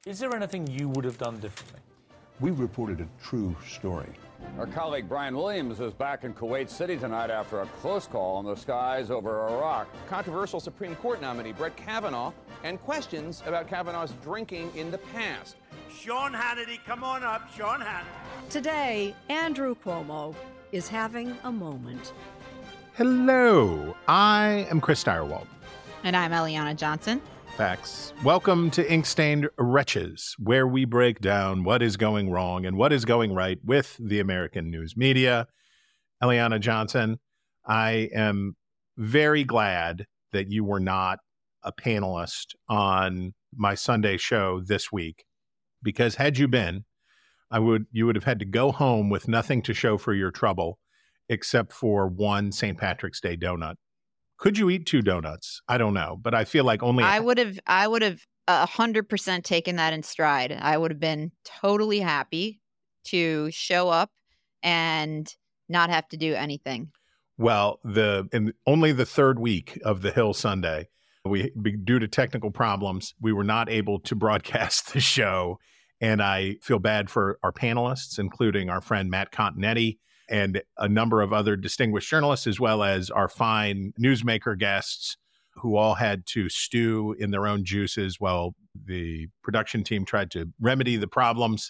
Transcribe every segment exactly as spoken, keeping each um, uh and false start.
Is there anything you would have done differently? We reported a true story. Our colleague Brian Williams is back in Kuwait City tonight after a close call in the skies over Iraq. Controversial Supreme Court nominee Brett Kavanaugh and questions about Kavanaugh's drinking in the past. Sean Hannity, come on up, Sean Hannity. Today, Andrew Cuomo is having a moment. Hello, I am Chris Stirewalt. And I'm Eliana Johnson. Facts. Welcome to Ink-Stained Wretches, where we break down what is going wrong and what is going right with the American news media. Eliana Johnson, I am very glad that you were not a panelist on my Sunday show this week, because had you been, I would you would have had to go home with nothing to show for your trouble except for one Saint Patrick's Day donut. Could you eat two donuts? I don't know, but I feel like only I would have I would have a hundred percent taken that in stride. I would have been totally happy to show up and not have to do anything. Well, the in only the third week of the Hill Sunday, we due to technical problems, we were not able to broadcast the show, and I feel bad for our panelists, including our friend Matt Continetti and a number of other distinguished journalists, as well as our fine newsmaker guests who all had to stew in their own juices while the production team tried to remedy the problems.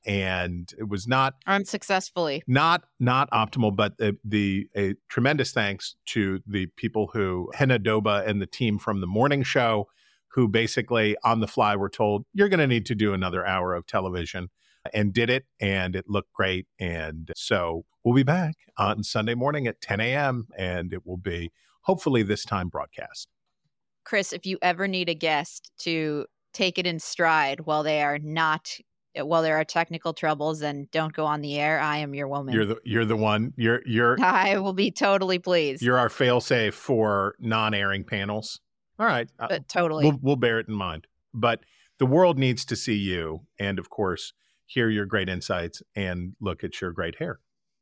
And it was not unsuccessfully, not not optimal, but the, the a tremendous thanks to the people who Henna Doba and the team from the morning show, who basically on the fly were told, you're going to need to do another hour of television, and did it, and it looked great. And so we'll be back on Sunday morning at ten a.m., and it will be hopefully this time broadcast. Chris, if you ever need a guest to take it in stride while they are not, while there are technical troubles and don't go on the air, I am your woman. You're the you're the one. You're you're. I will be totally pleased. You're our fail-safe for non-airing panels. All right, uh, totally. We'll, we'll bear it in mind. But the world needs to see you, and of course, hear your great insights and look at your great hair.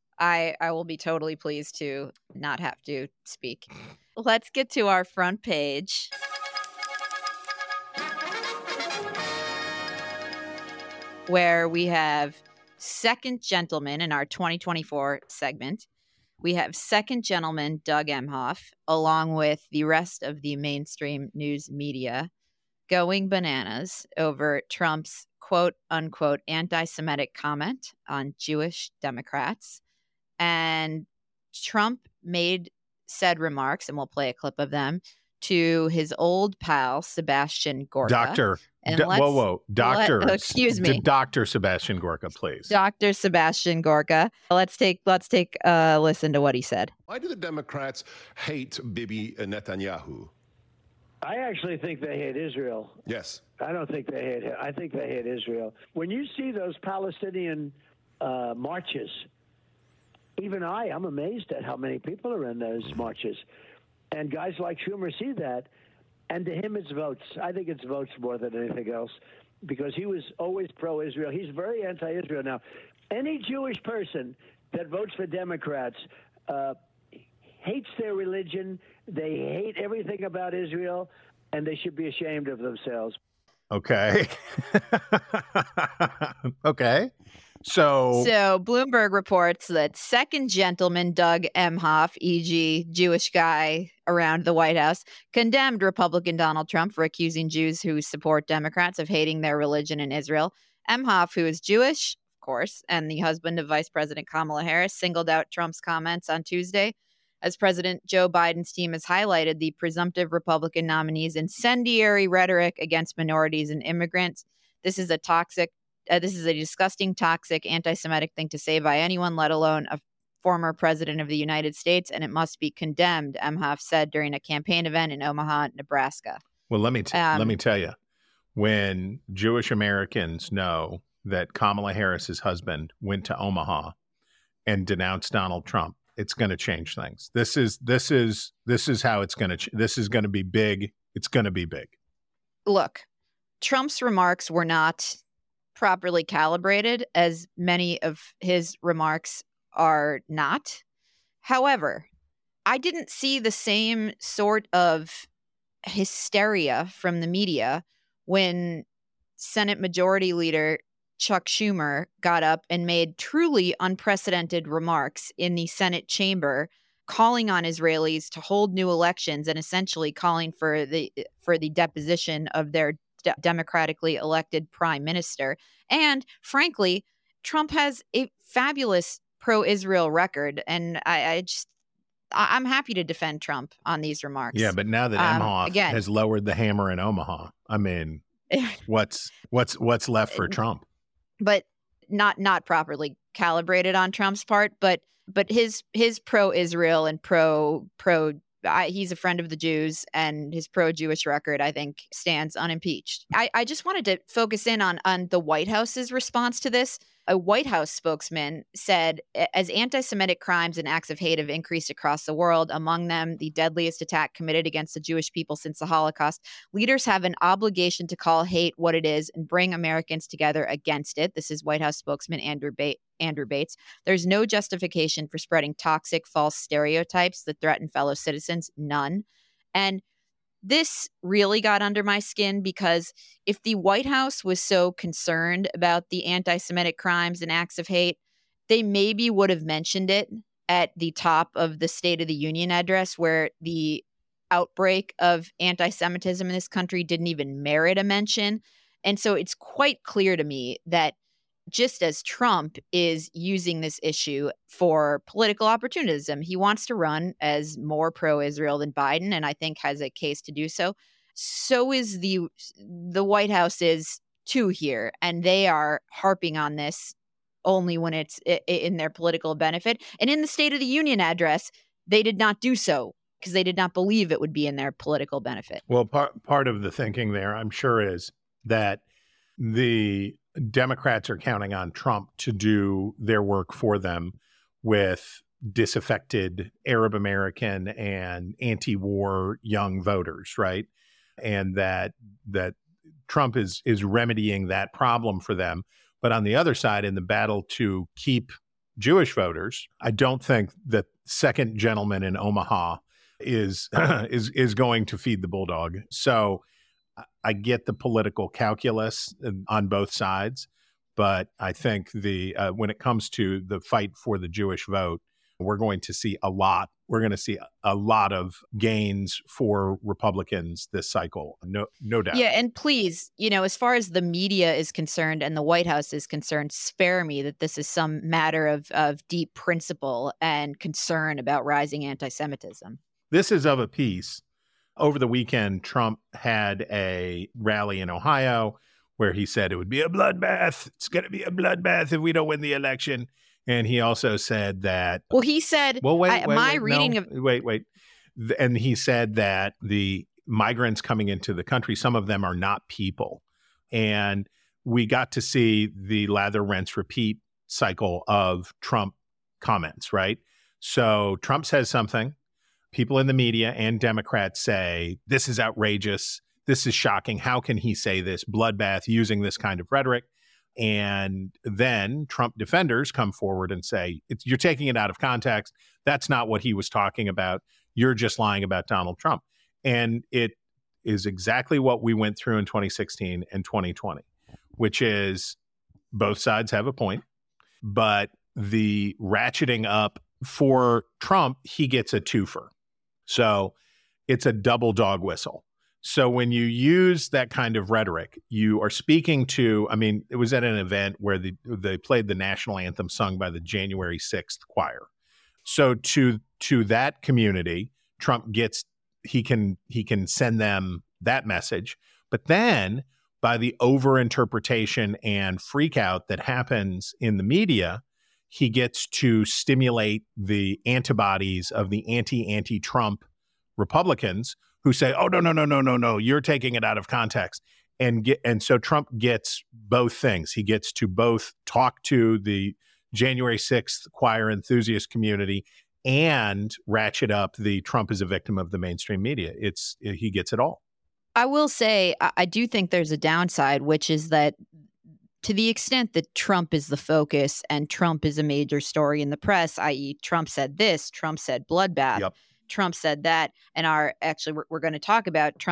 I, I will be totally pleased to not have to speak. Let's get to our front page. Where we have Second Gentleman in our twenty twenty-four segment. We have Second Gentleman Doug Emhoff, along with the rest of the mainstream news media, going bananas over Trump's quote unquote anti-Semitic comment on Jewish Democrats. And Trump made said remarks, and we'll play a clip of them, to his old pal, Sebastian Gorka. Doctor. And D- whoa, whoa. Doctor. Let, oh, excuse me. Doctor Sebastian Gorka, please. Doctor Sebastian Gorka. Let's take let's take a listen to what he said. Why do the Democrats hate Bibi Netanyahu? I actually think they hate Israel. Yes. I don't think they hate him. I think they hate Israel. When you see those Palestinian uh, marches, even I, I'm amazed at how many people are in those marches. And guys like Schumer see that, and to him it's votes. I think it's votes more than anything else, because he was always pro-Israel. He's very anti-Israel now. Any Jewish person that votes for Democrats uh, hates their religion, they hate everything about Israel, and they should be ashamed of themselves. Okay. Okay. So, so Bloomberg reports that Second Gentleman Doug Emhoff, for example, Jewish guy around the White House, condemned Republican Donald Trump for accusing Jews who support Democrats of hating their religion in Israel. Emhoff, who is Jewish, of course, and the husband of Vice President Kamala Harris, singled out Trump's comments on Tuesday as President Joe Biden's team has highlighted the presumptive Republican nominee's incendiary rhetoric against minorities and immigrants. This is a toxic Uh, this is a disgusting, toxic, anti-Semitic thing to say by anyone, let alone a former president of the United States, and it must be condemned, Emhoff said during a campaign event in Omaha, Nebraska. Well, let me t- um, let me tell you, when Jewish Americans know that Kamala Harris's husband went to Omaha and denounced Donald Trump, it's going to change things. This is this is this is how it's going to. Ch- this is going to be big. It's going to be big. Look, Trump's remarks were not properly calibrated, as many of his remarks are not. However, I didn't see the same sort of hysteria from the media when Senate Majority Leader Chuck Schumer got up and made truly unprecedented remarks in the Senate chamber, calling on Israelis to hold new elections and essentially calling for the for the deposition of their de- democratically elected prime minister. And frankly, Trump has a fabulous pro-Israel record, and I, I just I, I'm happy to defend Trump on these remarks. Yeah, but now that Um, Emhoff again- has lowered the hammer in Omaha, I mean, what's what's what's left for Trump? but not not properly calibrated on Trump's part. But but his his pro-Israel and pro pro I, he's a friend of the Jews, and his pro-Jewish record, I think, stands unimpeached. I, I just wanted to focus in on on the White House's response to this. A White House spokesman said, as anti-Semitic crimes and acts of hate have increased across the world, among them the deadliest attack committed against the Jewish people since the Holocaust, leaders have an obligation to call hate what it is and bring Americans together against it. This is White House spokesman Andrew Bates. Andrew Bates. There's no justification for spreading toxic, false stereotypes that threaten fellow citizens. None. And this really got under my skin, because if the White House was so concerned about the anti-Semitic crimes and acts of hate, they maybe would have mentioned it at the top of the State of the Union address, where the outbreak of anti-Semitism in this country didn't even merit a mention. And so it's quite clear to me that just as Trump is using this issue for political opportunism, he wants to run as more pro-Israel than Biden, and I think has a case to do so. So is the the White House is too here, and they are harping on this only when it's in their political benefit. And in the State of the Union address, they did not do so because they did not believe it would be in their political benefit. Well, part part of the thinking there, I'm sure, is that the Democrats are counting on Trump to do their work for them with disaffected Arab American and anti-war young voters, right? And that that Trump is is remedying that problem for them. But on the other side, in the battle to keep Jewish voters, I don't think that second gentleman in Omaha is is is going to feed the bulldog. So I get the political calculus on both sides, but I think the uh, when it comes to the fight for the Jewish vote, we're going to see a lot. We're going to see a lot of gains for Republicans this cycle, no, no doubt. Yeah, and please, you know, as far as the media is concerned and the White House is concerned, spare me that this is some matter of of deep principle and concern about rising anti-Semitism. This is of a piece. Over the weekend, Trump had a rally in Ohio where he said it would be a bloodbath. It's going to be a bloodbath if we don't win the election. And he also said that. Well, he said. Well, wait, I, wait, my wait, reading no, of. Wait, wait. And he said that the migrants coming into the country, some of them are not people. And we got to see the lather, rinse, repeat cycle of Trump comments, right? So Trump says something. People in the media and Democrats say, this is outrageous. This is shocking. How can he say this? Bloodbath, using this kind of rhetoric. And then Trump defenders come forward and say, it's, you're taking it out of context. That's not what he was talking about. You're just lying about Donald Trump. And it is exactly what we went through in twenty sixteen and twenty twenty, which is both sides have a point, but the ratcheting up for Trump, he gets a twofer. So it's a double dog whistle. So when you use that kind of rhetoric, you are speaking to, I mean, it was at an event where the, they played the national anthem sung by the January sixth choir. So to to that community, Trump gets, he can he can send them that message. But then by the overinterpretation and freak out that happens in the media, he gets to stimulate the antibodies of the anti-anti-Trump Republicans who say, oh, no, no, no, no, no, no, you're taking it out of context. And get, and so Trump gets both things. He gets to both talk to the January sixth choir enthusiast community and ratchet up the Trump is a victim of the mainstream media. It's he gets it all. I will say, I, I do think there's a downside, which is that to the extent that Trump is the focus and Trump is a major story in the press, that is. Trump said this, Trump said bloodbath, yep. Trump said that, and our actually we're, we're going to talk about Trump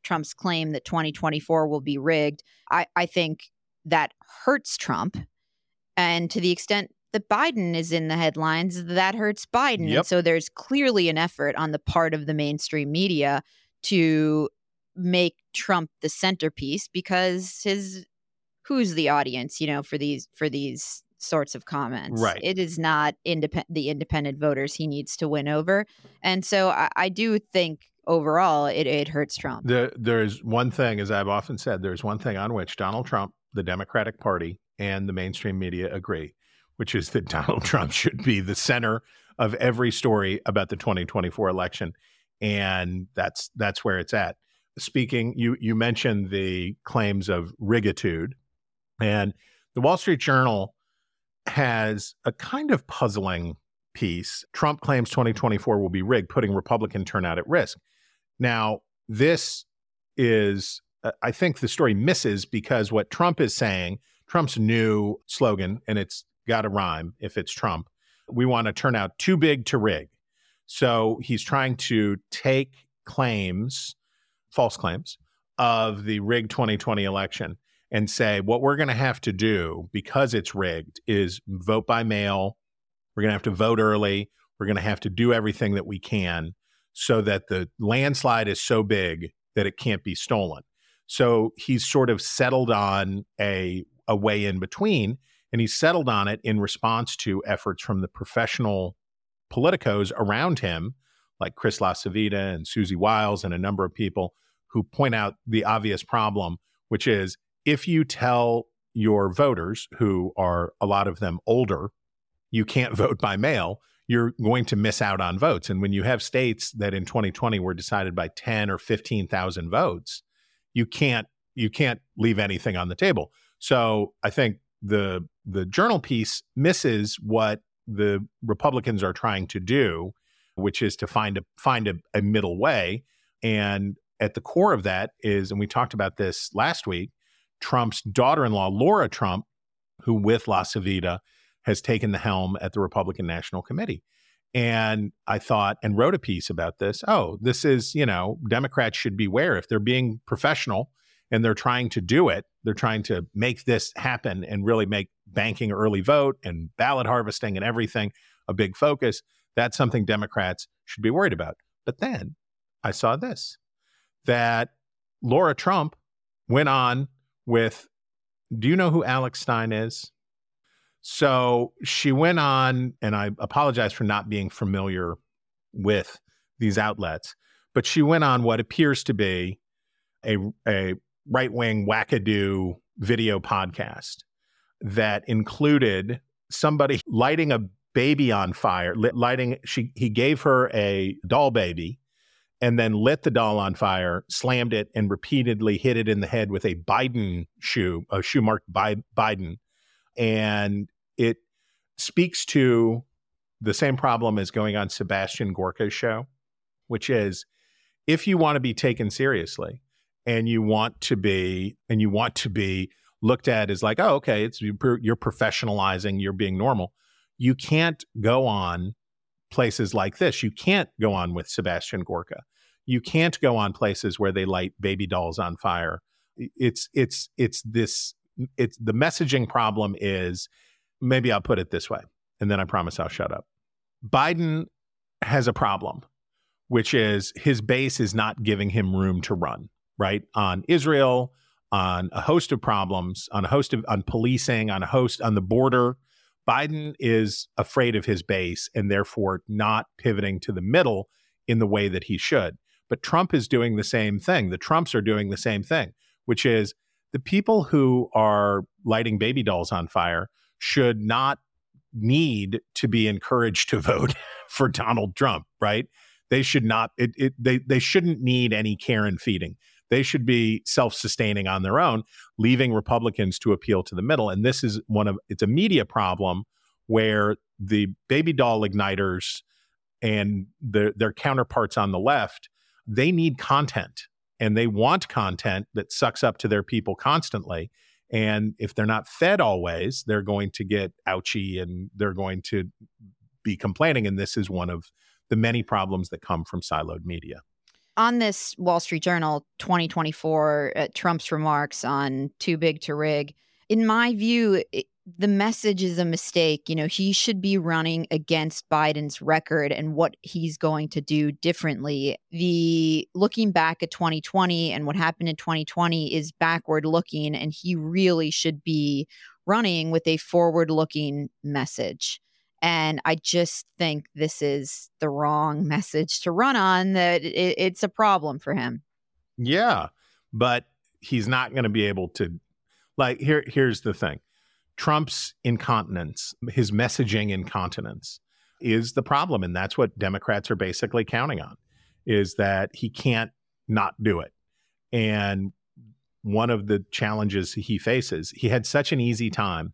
Trump's claim that twenty twenty-four will be rigged. I, I think that hurts Trump. And to the extent that Biden is in the headlines, that hurts Biden. Yep. And so there's clearly an effort on the part of the mainstream media to make Trump the centerpiece because his who's the audience, you know, for these for these sorts of comments. Right. It is not independ- the independent voters he needs to win over. And so I, I do think overall it, it hurts Trump. There, there's one thing, as I've often said, there's one thing on which Donald Trump, the Democratic Party, and the mainstream media agree, which is that Donald Trump should be the center of every story about the twenty twenty-four election. And that's that's where it's at. Speaking, you you mentioned the claims of rigitude, and the Wall Street Journal has a kind of puzzling piece. Trump claims twenty twenty-four will be rigged, putting Republican turnout at risk. Now, this is, uh, I think the story misses because what Trump is saying, Trump's new slogan, and it's got to rhyme if it's Trump, we want a turnout too big to rig. So he's trying to take claims, false claims, of the rigged twenty twenty election and say what we're going to have to do because it's rigged is vote by mail. We're going to have to vote early. We're going to have to do everything that we can so that the landslide is so big that it can't be stolen. So he's sort of settled on a, a way in between, and he's settled on it in response to efforts from the professional politicos around him, like Chris LaCivita and Susie Wiles and a number of people who point out the obvious problem, which is if you tell your voters, who are a lot of them older, you can't vote by mail, you're going to miss out on votes. And when you have states that in twenty twenty were decided by ten or fifteen thousand votes, you can't you can't leave anything on the table. So I think the the Journal piece misses what the Republicans are trying to do, which is to find a find a, a middle way. And at the core of that is, and we talked about this last week, Trump's daughter-in-law, Laura Trump, who with LaCivita has taken the helm at the Republican National Committee. And I thought, and wrote a piece about this, oh, this is, you know, Democrats should beware if they're being professional and they're trying to do it, they're trying to make this happen and really make banking early vote and ballot harvesting and everything a big focus. That's something Democrats should be worried about. But then I saw this, that Laura Trump went on with, do you know who Alex Stein is? So she went on, and I apologize for not being familiar with these outlets, but she went on what appears to be a, a right-wing wackadoo video podcast that included somebody lighting a baby on fire, lighting, she, he gave her a doll baby and then lit the doll on fire, slammed it, and repeatedly hit it in the head with a Biden shoe, a shoe marked by Biden. And it speaks to the same problem as going on Sebastian Gorka's show, which is if you want to be taken seriously and you want to be, and you want to be looked at as like, oh, okay, it's you're professionalizing, you're being normal. You can't go on places like this. You can't go on with Sebastian Gorka. You can't go on places where they light baby dolls on fire. It's it's it's this. It's the messaging problem is, maybe I'll put it this way, and then I promise I'll shut up. Biden has a problem, which is his base is not giving him room to run, right? On Israel, on a host of problems, on a host of, on policing, on a host, on the border. Biden is afraid of his base and therefore not pivoting to the middle in the way that he should. But Trump is doing the same thing. The Trumps are doing the same thing, which is the people who are lighting baby dolls on fire should not need to be encouraged to vote for Donald Trump, right? They should not, it, it, they, they shouldn't need any care and feeding. They should be self-sustaining on their own, leaving Republicans to appeal to the middle. And this is one of, it's a media problem where the baby doll igniters and the, their counterparts on the left, they need content and they want content that sucks up to their people constantly. And if they're not fed always, they're going to get ouchy and they're going to be complaining. And this is one of the many problems that come from siloed media. on this Wall Street Journal twenty twenty-four, uh, Trump's remarks on too big to rig, in my view, it, the message is a mistake. You know, he should be running against Biden's record and what he's going to do differently. The looking back at twenty twenty and what happened in twenty twenty is backward looking, and he really should be running with a forward looking message. And I just think this is the wrong message to run on, that it, it's a problem for him. Yeah, but he's not going to be able to, like, here. here's the thing. Trump's incontinence, his messaging incontinence is the problem. And that's what Democrats are basically counting on, is that he can't not do it. And one of the challenges he faces, he had such an easy time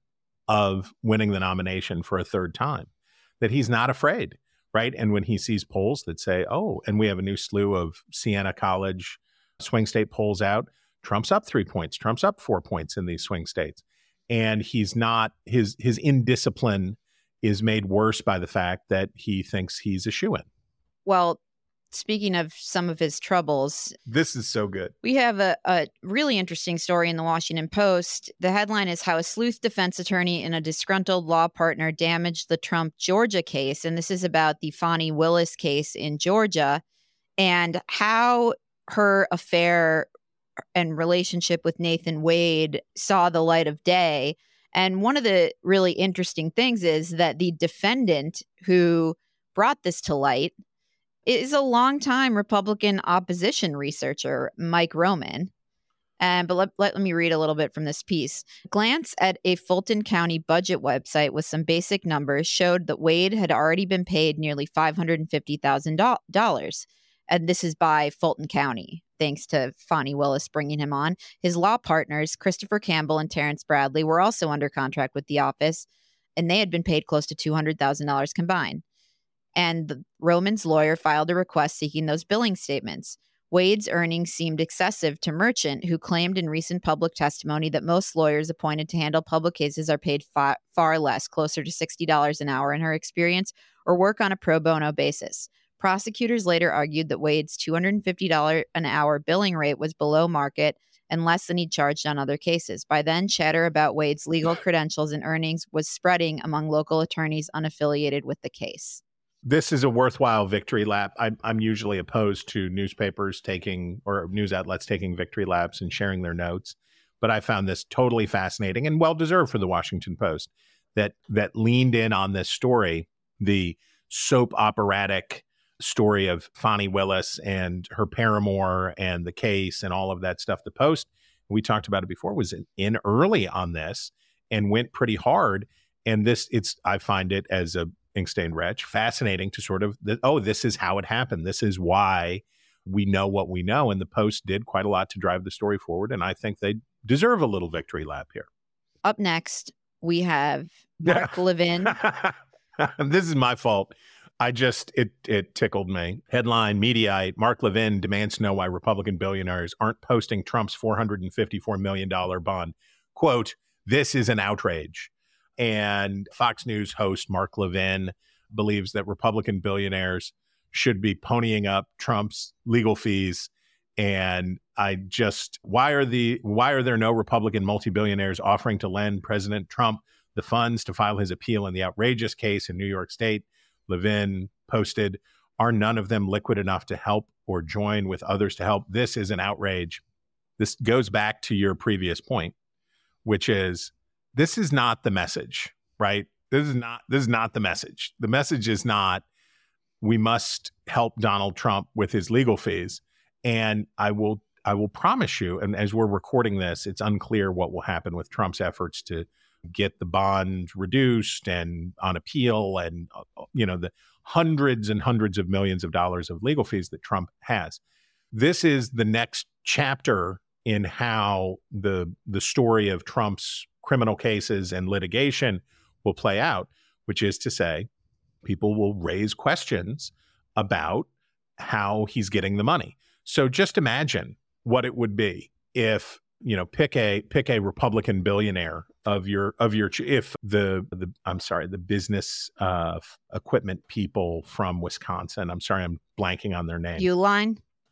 of winning the nomination for a third time that he's not afraid, right? And when he sees polls that say, oh, and we have a new slew of Siena College swing state polls out, Trump's up three points, Trump's up four points in these swing states. And he's not, his his indiscipline is made worse by the fact that he thinks he's a shoo-in. Well, speaking of some of his troubles, this is so good. We have a, a really interesting story in the Washington Post. The headline is How a Sleuth Defense Attorney and a Disgruntled Law Partner Damaged the Trump Georgia Case. And this is about the Fani Willis case in Georgia and how her affair and relationship with Nathan Wade saw the light of day. And one of the really interesting things is that the defendant who brought this to light is a longtime Republican opposition researcher, Mike Roman. And but let, let, let me read a little bit from this piece. Glance at a Fulton County budget website with some basic numbers showed that Wade had already been paid nearly five hundred fifty thousand dollars. And this is by Fulton County, thanks to Fani Willis bringing him on. His law partners, Christopher Campbell and Terrence Bradley, were also under contract with the office, and they had been paid close to two hundred thousand dollars combined. And the, Roman's lawyer filed a request seeking those billing statements. Wade's earnings seemed excessive to Merchant, who claimed in recent public testimony that most lawyers appointed to handle public cases are paid far, far less, closer to sixty dollars an hour in her experience, or work on a pro bono basis. Prosecutors later argued that Wade's two hundred fifty dollars an hour billing rate was below market and less than he'd charged on other cases. By then, chatter about Wade's legal credentials and earnings was spreading among local attorneys unaffiliated with the case. This is a worthwhile victory lap. I, I'm usually opposed to newspapers taking, or news outlets taking victory laps and sharing their notes. But I found this totally fascinating and well-deserved for the Washington Post that that leaned in on this story, the soap operatic story of Fani Willis and her paramour and the case and all of that stuff. The Post, we talked about it before, was in, in early on this and went pretty hard. And this, it's, I find it as a ink-stained wretch fascinating to sort of, the, oh, this is how it happened. This is why we know what we know. And the Post did quite a lot to drive the story forward. And I think they deserve a little victory lap here. Up next, we have Mark Levin. This is my fault. I just, it it tickled me. Headline, Mediaite, Mark Levin demands to know why Republican billionaires aren't posting Trump's four hundred fifty-four million dollars bond. Quote, this is an outrage. And Fox News host Mark Levin believes that Republican billionaires should be ponying up Trump's legal fees. And I just, why are the why are there no Republican multi-billionaires offering to lend President Trump the funds to file his appeal in the outrageous case in New York State? Levin posted, are none of them liquid enough to help or join with others to help? This is an outrage. This goes back to your previous point, which is this is not the message, right? This is not this is not the message. The message is not we must help Donald Trump with his legal fees. And I will I will promise you, and as we're recording this, it's unclear what will happen with Trump's efforts to get the bond reduced and on appeal and, you know, the hundreds and hundreds of millions of dollars of legal fees that Trump has. This is the next chapter in how the the story of Trump's criminal cases and litigation will play out, which is to say, people will raise questions about how he's getting the money. So just imagine what it would be if, you know, pick a pick a Republican billionaire of your of your if the the I'm sorry the business uh, equipment people from Wisconsin. I'm sorry, I'm blanking on their name. Uline.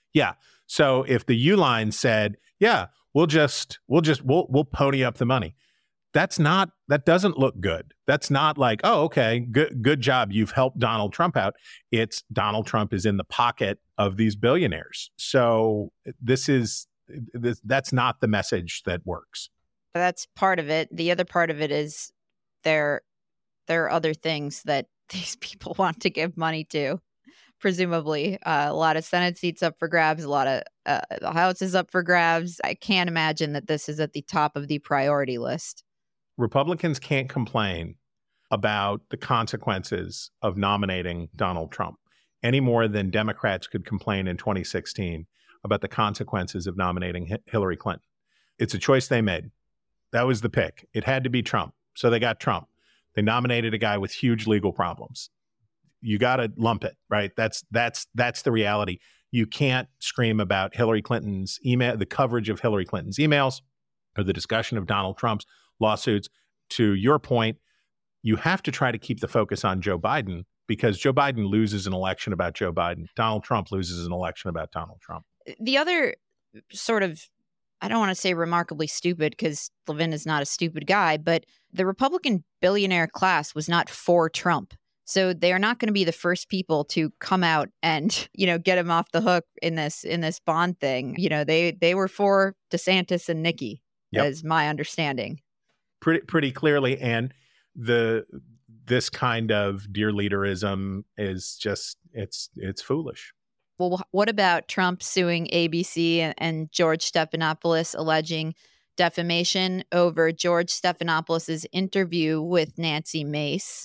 Yeah. So if the Uline said, yeah, we'll just, we'll just, we'll, we'll pony up the money. That's not, that doesn't look good. That's not like, oh, okay, good, good job. You've helped Donald Trump out. It's Donald Trump is in the pocket of these billionaires. So this is, this, that's not the message that works. That's part of it. The other part of it is there, there are other things that these people want to give money to. Presumably, uh, a lot of Senate seats up for grabs, a lot of uh, the House is up for grabs. I can't imagine that this is at the top of the priority list. Republicans can't complain about the consequences of nominating Donald Trump any more than Democrats could complain in twenty sixteen about the consequences of nominating H- Hillary Clinton. It's a choice they made. That was the pick. It had to be Trump. So they got Trump. They nominated a guy with huge legal problems. You got to lump it, right? That's that's that's the reality. You can't scream about Hillary Clinton's email, the coverage of Hillary Clinton's emails, or the discussion of Donald Trump's lawsuits. To your point, you have to try to keep the focus on Joe Biden, because Joe Biden loses an election about Joe Biden. Donald Trump loses an election about Donald Trump. The other sort of, I don't want to say remarkably stupid, because Levin is not a stupid guy, but the Republican billionaire class was not for Trump. So they are not going to be the first people to come out and, you know, get him off the hook in this in this bond thing. You know, they they were for DeSantis and Nikki, yep. Is my understanding. Pretty pretty clearly, and the this kind of dear leaderism is just it's it's foolish. Well, what about Trump suing A B C and, and George Stephanopoulos alleging defamation over George Stephanopoulos' interview with Nancy Mace?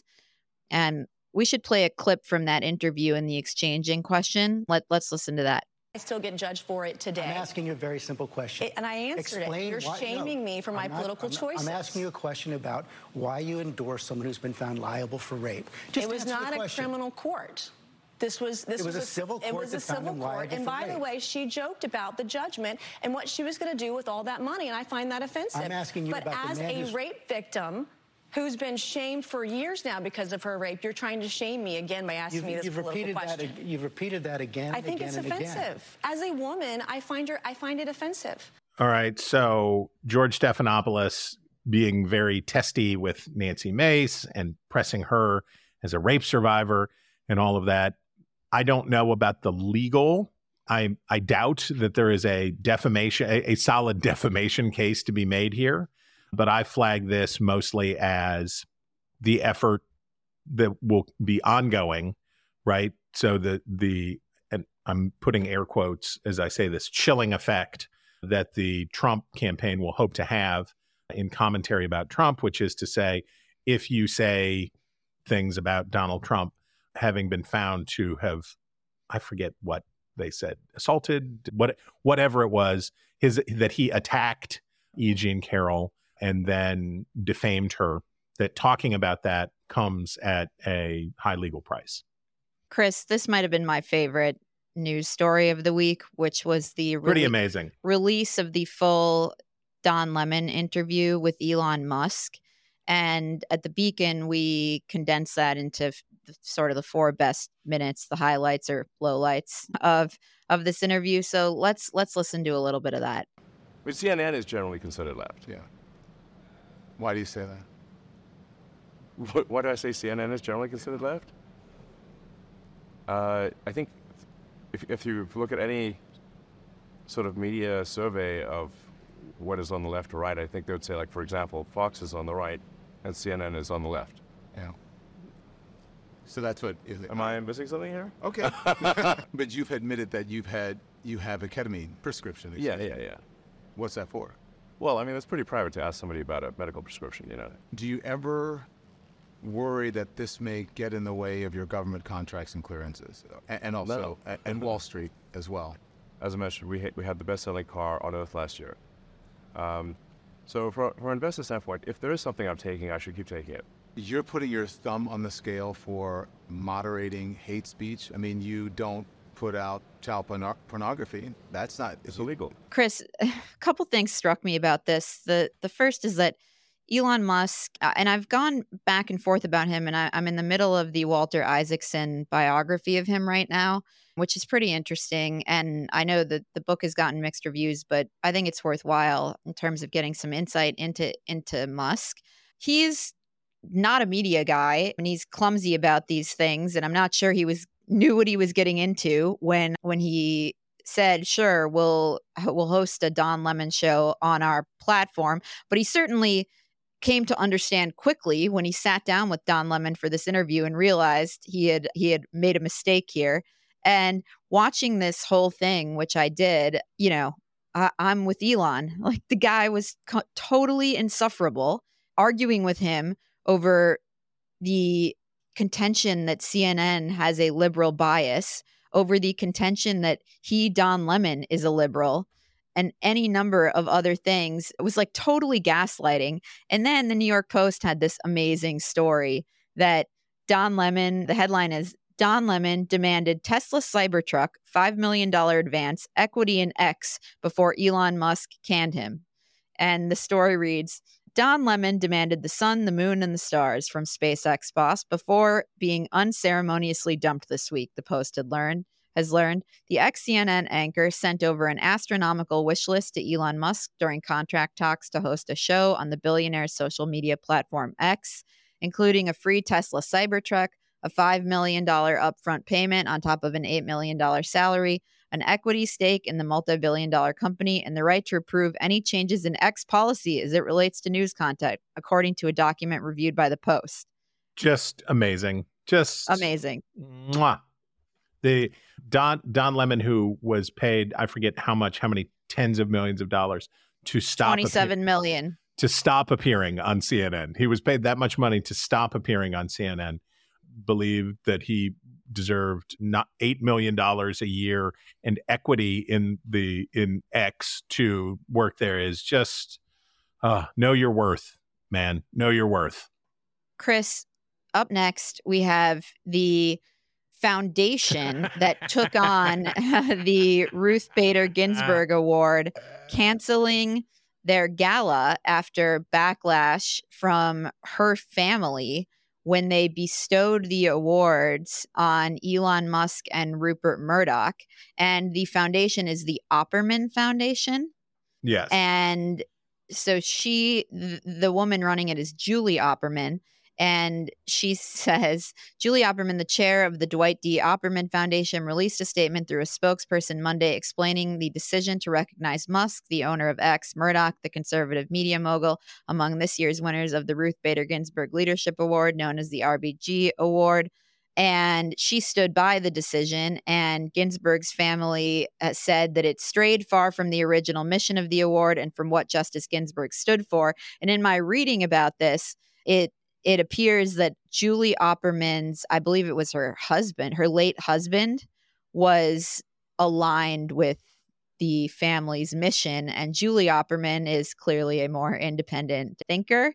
And we should play a clip from that interview in the exchange in question. Let, let's listen to that. I still get judged for it today. I'm asking you a very simple question. It, and I answered Explain it. You're why, shaming no, me for my I'm not, political I'm not, choices. I'm asking you a question about why you endorse someone who's been found liable for rape. Just it was answer the not a question. criminal court. This was this it was, was a civil court. It was a civil court. And by the way, she joked about the judgment and what she was going to do with all that money, and I find that offensive. I'm asking you but about as the man a who's... rape victim who's been shamed for years now because of her rape, you're trying to shame me again by asking you've, me this you've political repeated question. That, you've repeated that again. I think again, it's and offensive. Again. As a woman, I find her. I find it offensive. All right. So George Stephanopoulos being very testy with Nancy Mace and pressing her as a rape survivor and all of that. I don't know about the legal. I I doubt that there is a defamation, a, a solid defamation case to be made here. But I flag this mostly as the effort that will be ongoing, right? So the the and I'm putting air quotes as I say this, chilling effect that the Trump campaign will hope to have in commentary about Trump, which is to say, if you say things about Donald Trump having been found to have, I forget what they said, assaulted, what whatever it was, his that he attacked E. Jean Carroll and then defamed her, that talking about that comes at a high legal price. Chris, this might have been my favorite news story of the week, which was the pretty rele- amazing release of the full Don Lemon interview with Elon Musk. And at the Beacon, we condensed that into f- sort of the four best minutes, the highlights or lowlights of of this interview. So let's let's listen to a little bit of that. But C N N is generally considered left. Yeah. Why do you say that? What, why do I say C N N is generally considered left? Uh, I think if, if you look at any sort of media survey of what is on the left or right, I think they would say, like, for example, Fox is on the right and C N N is on the left. Yeah. So that's what... Is it, Am I missing something here? Okay. But you've admitted that you've had, you have a ketamine prescription. Yeah, yeah, yeah. What's that for? Well, I mean, it's pretty private to ask somebody about a medical prescription, you know. Do you ever worry that this may get in the way of your government contracts and clearances? And, and also, no. and Wall Street as well? As I mentioned, we, ha- we had the best-selling car on Earth last year. Um, so for, for an investor standpoint, if there is something I'm taking, I should keep taking it. You're putting your thumb on the scale for moderating hate speech. I mean, you don't put out child porno- pornography. That's not... It's illegal. Chris, a couple things struck me about this. The the first is that Elon Musk, uh, and I've gone back and forth about him, and I, I'm in the middle of the Walter Isaacson biography of him right now, which is pretty interesting. And I know that the book has gotten mixed reviews, but I think it's worthwhile in terms of getting some insight into into Musk. He's not a media guy, and he's clumsy about these things, and I'm not sure he was knew what he was getting into when when he said, sure, we'll we'll host a Don Lemon show on our platform. But he certainly came to understand quickly when he sat down with Don Lemon for this interview and realized he had he had made a mistake here. And watching this whole thing, which I did, you know, I, I'm with Elon. Like, the guy was co- totally insufferable, arguing with him over the contention that C N N has a liberal bias, over the contention that he, Don Lemon, is a liberal, and any number of other things. It was like totally gaslighting. And then the New York Post had this amazing story that Don Lemon, the headline is, Don Lemon demanded Tesla Cybertruck five million dollars advance equity in X before Elon Musk canned him. And the story reads, Don Lemon demanded the sun, the moon, and the stars from SpaceX boss before being unceremoniously dumped this week, the Post had learned, has learned. The ex-C N N anchor sent over an astronomical wish list to Elon Musk during contract talks to host a show on the billionaire's social media platform X, including a free Tesla Cybertruck, a five million dollars upfront payment on top of an eight million dollars salary, an equity stake in the multi-billion dollar company, and the right to approve any changes in X policy as it relates to news content, according to a document reviewed by the Post. Just amazing. Just amazing. Mwah. The Don Don Lemon, who was paid, I forget how much, how many tens of millions of dollars to stop twenty-seven appear- million to stop appearing on C N N. He was paid that much money to stop appearing on C N N. Believed that he deserved not eight million dollars a year and equity in the in X to work there is just uh, know your worth, man. Know your worth. Chris, up next, we have the foundation that took on the Ruth Bader Ginsburg Award, canceling their gala after backlash from her family when they bestowed the awards on Elon Musk and Rupert Murdoch. And the foundation is the Opperman Foundation. Yes. And so she, th- the woman running it is Julie Opperman. And she says, Julie Opperman, the chair of the Dwight D. Opperman Foundation, released a statement through a spokesperson Monday explaining the decision to recognize Musk, the owner of X, Murdoch, the conservative media mogul, among this year's winners of the Ruth Bader Ginsburg Leadership Award, known as the R B G Award. And she stood by the decision, and Ginsburg's family uh, said that it strayed far from the original mission of the award and from what Justice Ginsburg stood for. And in my reading about this, it It appears that Julie Opperman's, I believe it was her husband, her late husband, was aligned with the family's mission. And Julie Opperman is clearly a more independent thinker.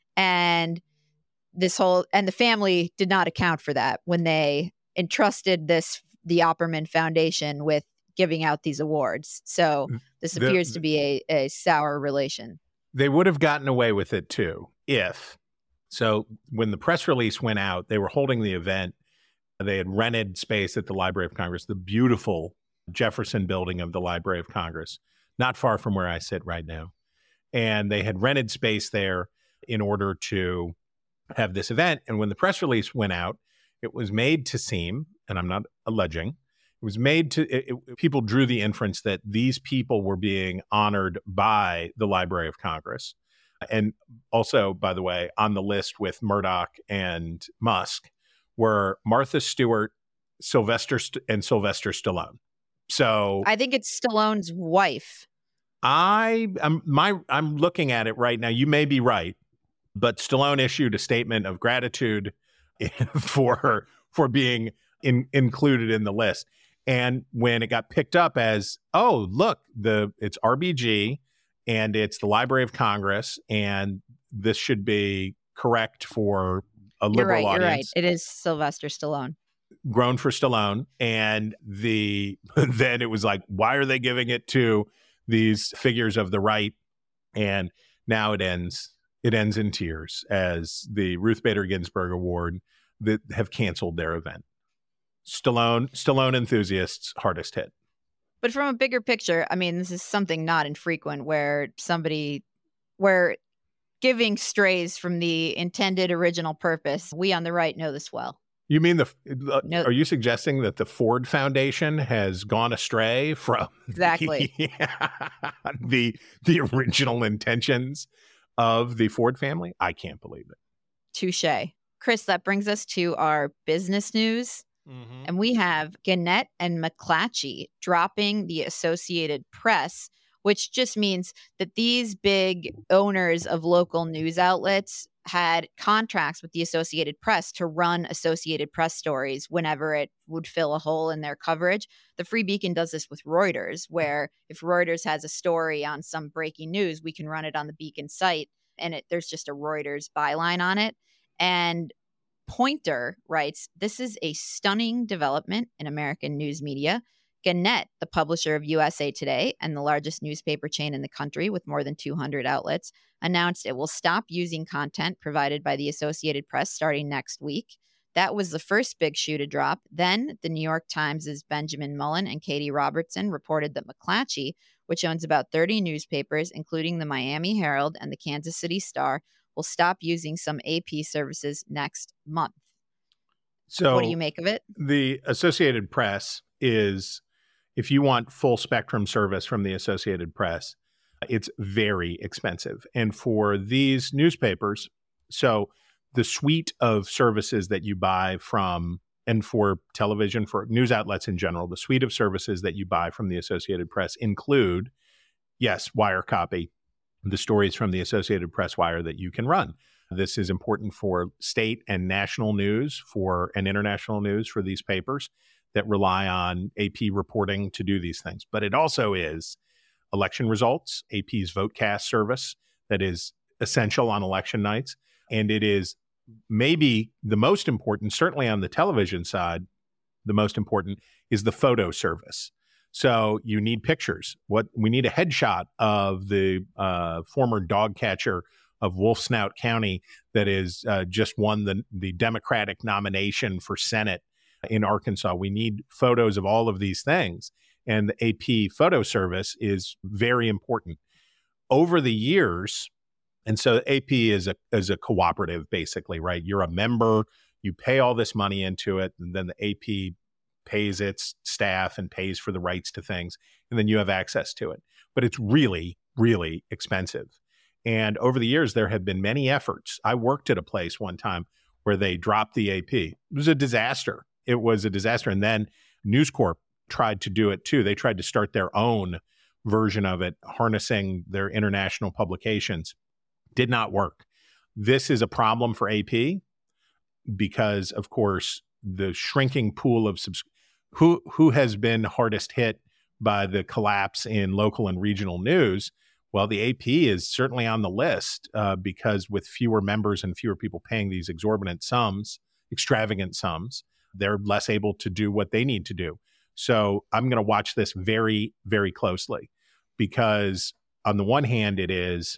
And this whole, and the family did not account for that when they entrusted this, the Opperman Foundation, with giving out these awards. So this The- appears to be a, a sour relation. They would have gotten away with it too if. So when the press release went out, they were holding the event. They had rented space at the Library of Congress, the beautiful Jefferson building of the Library of Congress, not far from where I sit right now. And they had rented space there in order to have this event. And when the press release went out, it was made to seem, and I'm not alleging, it was made to, it, it, people drew the inference that these people were being honored by the Library of Congress. And also, by the way, on the list with Murdoch and Musk were Martha Stewart, Sylvester St- and Sylvester Stallone. So I think it's Stallone's wife. I am my I'm looking at it right now. You may be right, but Stallone issued a statement of gratitude for for being in, included in the list. And when it got picked up as, oh, look, the it's R B G. And it's the Library of Congress, and this should be correct for a You're liberal right, audience. You're right. It is Sylvester Stallone. Grown for Stallone. And the then it was like, why are they giving it to these figures of the right? And now it ends it ends in tears as the Ruth Bader Ginsburg Award that have canceled their event. Stallone, Stallone enthusiasts hardest hit. But from a bigger picture, I mean, this is something not infrequent where somebody, where giving strays from the intended original purpose. We on the right know this well. You mean the, uh, No. are you suggesting that the Ford Foundation has gone astray from Exactly. the, the, the original intentions of the Ford family? I can't believe it. Touche. Chris, that brings us to our business news. Mm-hmm. And we have Gannett and McClatchy dropping the Associated Press, which just means that these big owners of local news outlets had contracts with the Associated Press to run Associated Press stories whenever it would fill a hole in their coverage. The Free Beacon does this with Reuters, where if Reuters has a story on some breaking news, we can run it on the Beacon site, and it, there's just a Reuters byline on it. And Pointer writes, "This is a stunning development in American news media. Gannett, the publisher of U S A Today and the largest newspaper chain in the country with more than two hundred outlets, announced it will stop using content provided by the Associated Press starting next week. That was the first big shoe to drop. Then the New York Times' Benjamin Mullen and Katie Robertson reported that McClatchy, which owns about thirty newspapers, including the Miami Herald and the Kansas City Star, will stop using some A P services next month." So what do you make of it? The Associated Press is, if you want full spectrum service from the Associated Press, it's very expensive. And for these newspapers, so the suite of services that you buy from, and for television, for news outlets in general, the suite of services that you buy from the Associated Press include, yes, wire copy, the stories from the Associated Press wire that you can run. This is important for state and national news for and international news for these papers that rely on A P reporting to do these things. But it also is election results, A P's VoteCast service that is essential on election nights. And it is maybe the most important, certainly on the television side, the most important is the photo service. So you need pictures. What we need a headshot of the uh, former dog catcher of Wolf Snout County that is uh, just won the the Democratic nomination for Senate in Arkansas. We need photos of all of these things, and the A P photo service is very important. Over the years, and so A P is a is a cooperative, basically, right? You're a member, you pay all this money into it, and then the A P pays its staff and pays for the rights to things, and then you have access to it. But it's really, really expensive. And over the years, there have been many efforts. I worked at a place one time where they dropped the A P. It was a disaster. It was a disaster. And then News Corp tried to do it too. They tried to start their own version of it, harnessing their international publications. Did not work. This is a problem for A P because, of course, the shrinking pool of subs- who who has been hardest hit by the collapse in local and regional news. Well, the A P is certainly on the list uh, because with fewer members and fewer people paying these exorbitant sums, extravagant sums, they're less able to do what they need to do. So I'm going to watch this very, very closely because on the one hand, it is,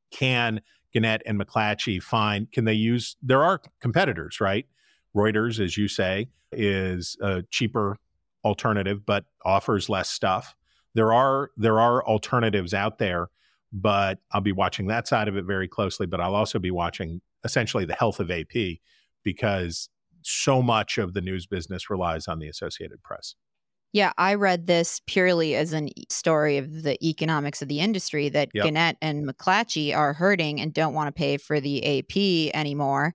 can Gannett and McClatchy find, can they use, there are competitors, right? Reuters, as you say, is a cheaper alternative, but offers less stuff. There are there are alternatives out there, but I'll be watching that side of it very closely. But I'll also be watching essentially the health of A P because so much of the news business relies on the Associated Press. Yeah, I read this purely as a story of the economics of the industry that Yep. Gannett and McClatchy are hurting and don't want to pay for the A P anymore.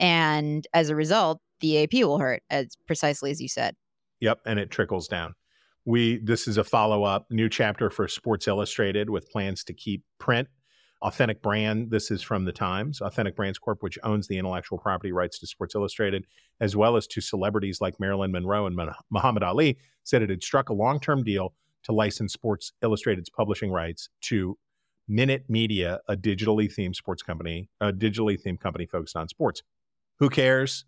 And as a result, the A P will hurt, as precisely as you said. Yep, and it trickles down. We this is a follow-up new chapter for Sports Illustrated with plans to keep print. Authentic Brand, this is from the Times. Authentic Brands Corp, which owns the intellectual property rights to Sports Illustrated, as well as to celebrities like Marilyn Monroe and Mah- Muhammad Ali, said it had struck a long-term deal to license Sports Illustrated's publishing rights to Minute Media, a digitally themed sports company, a digitally themed company focused on sports. Who cares?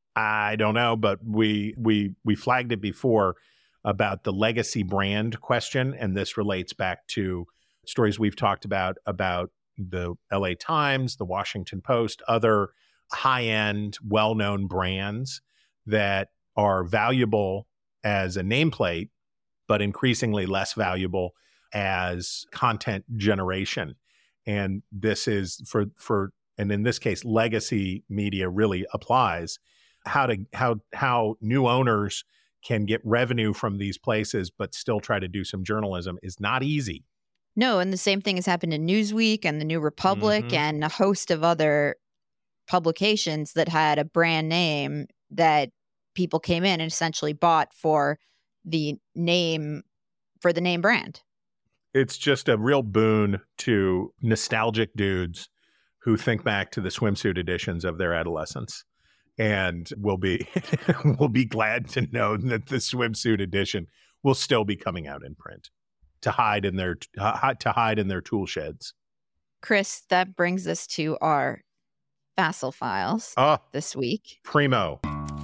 I don't know, but we we we flagged it before about the legacy brand question, and this relates back to stories we've talked about about the L A Times, the Washington Post, other high-end, well-known brands that are valuable as a nameplate, but increasingly less valuable as content generation. And this is for, for, and in this case, legacy media really applies. How to, how, how new owners can get revenue from these places, but still try to do some journalism is not easy. No, and the same thing has happened in Newsweek and the New Republic Mhm. and a host of other publications that had a brand name that people came in and essentially bought for the name, for the name brand. It's just a real boon to nostalgic dudes who think back to the swimsuit editions of their adolescence, and will be will be glad to know that the swimsuit edition will still be coming out in print to hide in their uh, to hide in their tool sheds. Chris, that brings us to our Facile Files Oh, this week. primo.